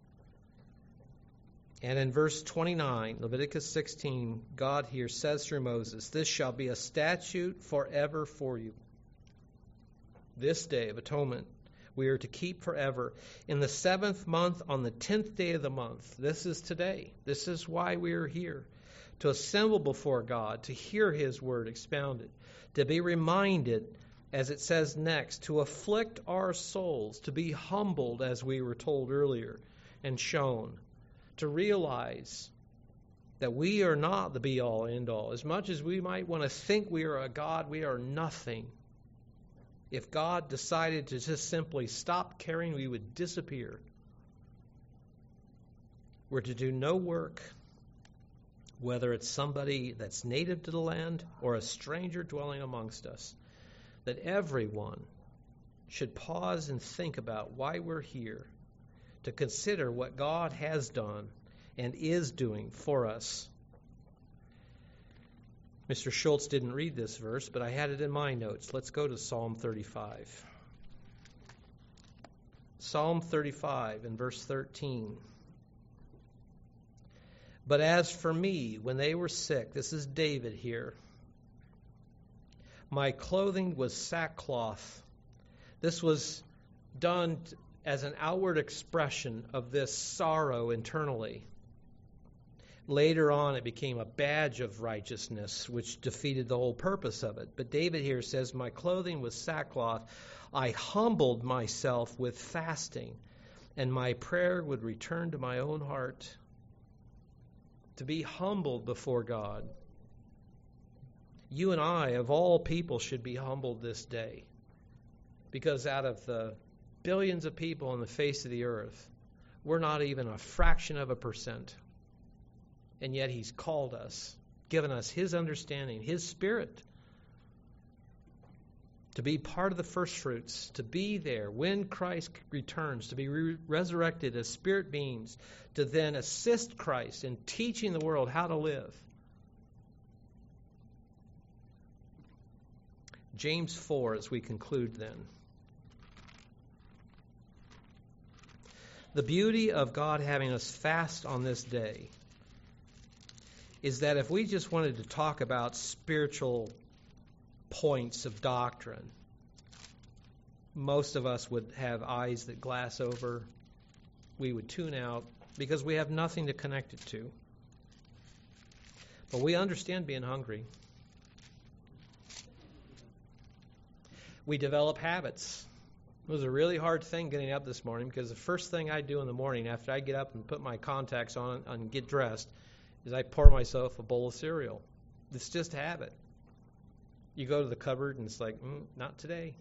And in verse twenty-nine, Leviticus sixteen, God here says through Moses, "This shall be a statute forever for you." This day of atonement we are to keep forever. In the seventh month, on the tenth day of the month, this is today. This is why we are here. To assemble before God, to hear his word expounded, to be reminded, as it says next, to afflict our souls, to be humbled, as we were told earlier, and shown, to realize that we are not the be-all, end-all. As much as we might want to think we are a God, we are nothing. If God decided to just simply stop caring, we would disappear. We're to do no work, whether it's somebody that's native to the land or a stranger dwelling amongst us, that everyone should pause and think about why we're here, to consider what God has done and is doing for us. Mister Schultz didn't read this verse, but I had it in my notes. Let's go to Psalm thirty-five. Psalm thirty-five and verse thirteen. "But as for me, when they were sick," this is David here, "my clothing was sackcloth." This was done as an outward expression of this sorrow internally. Later on, it became a badge of righteousness, which defeated the whole purpose of it. But David here says, "My clothing was sackcloth. I humbled myself with fasting, and my prayer would return to my own heart." To be humbled before God. You and I, of all people, should be humbled this day. Because out of the billions of people on the face of the earth, we're not even a fraction of a percent. And yet he's called us, given us his understanding, his spirit. to be part of the first fruits, to be there when Christ returns, to be re- resurrected as spirit beings, to then assist Christ in teaching the world how to live. James four, as we conclude then. The beauty of God having us fast on this day is that if we just wanted to talk about spiritual points of doctrine, most of us would have eyes that glass over. We would tune out because we have nothing to connect it to. But we understand being hungry. We develop habits. It was a really hard thing getting up this morning because the first thing I do in the morning after I get up and put my contacts on and get dressed is I pour myself a bowl of cereal. It's just habit. You go to the cupboard and it's like, mm, not today.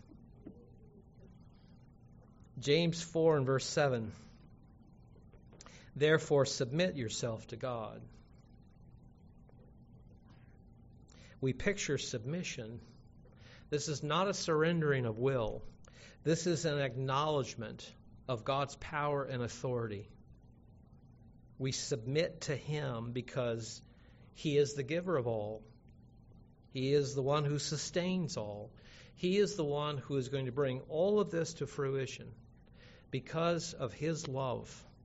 James four and verse seven. Therefore submit yourself to God. We picture submission. This is not a surrendering of will. This is an acknowledgement of God's power and authority. We submit to Him because He is the giver of all. He is the one who sustains all. He is the one who is going to bring all of this to fruition because of His love.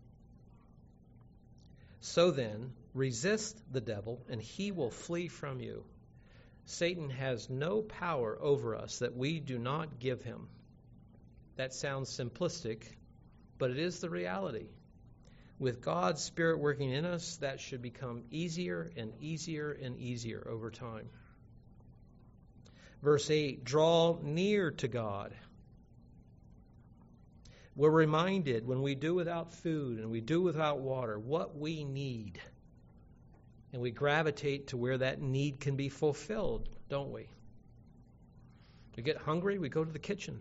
So then, resist the devil and he will flee from you. Satan has no power over us that we do not give him. That sounds simplistic, but it is the reality. With God's Spirit working in us, that should become easier and easier and easier over time. Verse eight, draw near to God. We're reminded when we do without food and we do without water what we need. And we gravitate to where that need can be fulfilled, don't we? We get hungry, we go to the kitchen.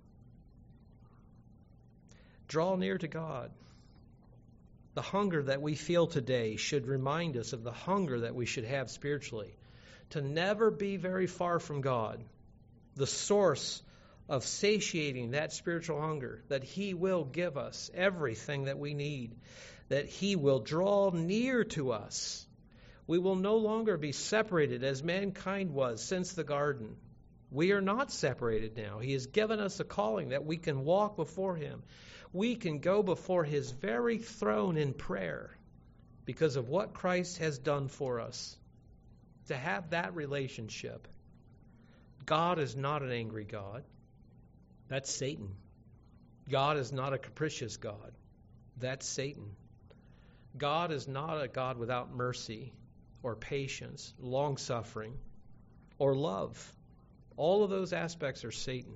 Draw near to God. The hunger that we feel today should remind us of the hunger that we should have spiritually. To never be very far from God. The source of satiating that spiritual hunger. That He will give us everything that we need. That He will draw near to us. We will no longer be separated as mankind was since the garden. We are not separated now. He has given us a calling that we can walk before Him. We can go before His very throne in prayer because of what Christ has done for us. To have that relationship. God is not an angry God. That's Satan. God is not a capricious God. That's Satan. God is not a God without mercy or patience, long-suffering, or love. All of those aspects are Satan.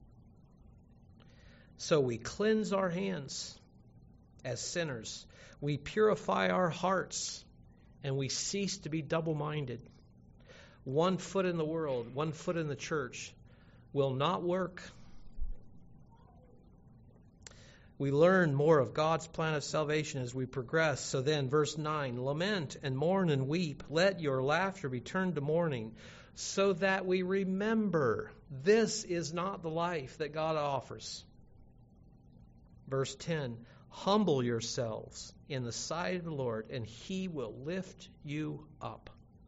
So we cleanse our hands as sinners. We purify our hearts, and we cease to be double-minded. One foot in the world, one foot in the church will not work. We learn more of God's plan of salvation as we progress. So then, verse nine, lament and mourn and weep. Let your laughter be turned to mourning, so that we remember this is not the life that God offers. Verse ten, humble yourselves in the sight of the Lord, and He will lift you up.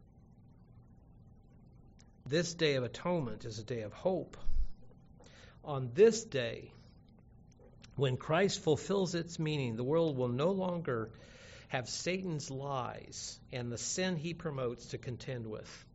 This day of atonement is a day of hope. On this day, when Christ fulfills its meaning, the world will no longer have Satan's lies and the sin he promotes to contend with.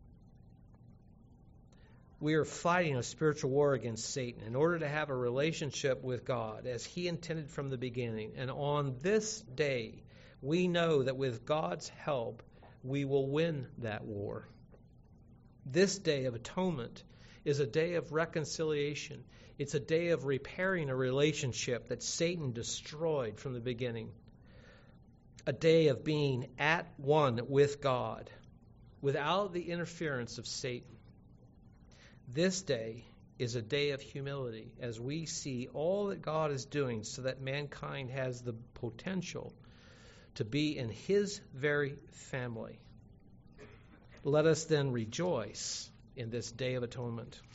We are fighting a spiritual war against Satan in order to have a relationship with God as He intended from the beginning. And on this day, we know that with God's help, we will win that war. This day of atonement is a day of reconciliation. It's a day of repairing a relationship that Satan destroyed from the beginning. A day of being at one with God without the interference of Satan. This day is a day of humility as we see all that God is doing so that mankind has the potential to be in His very family. Let us then rejoice in this day of atonement.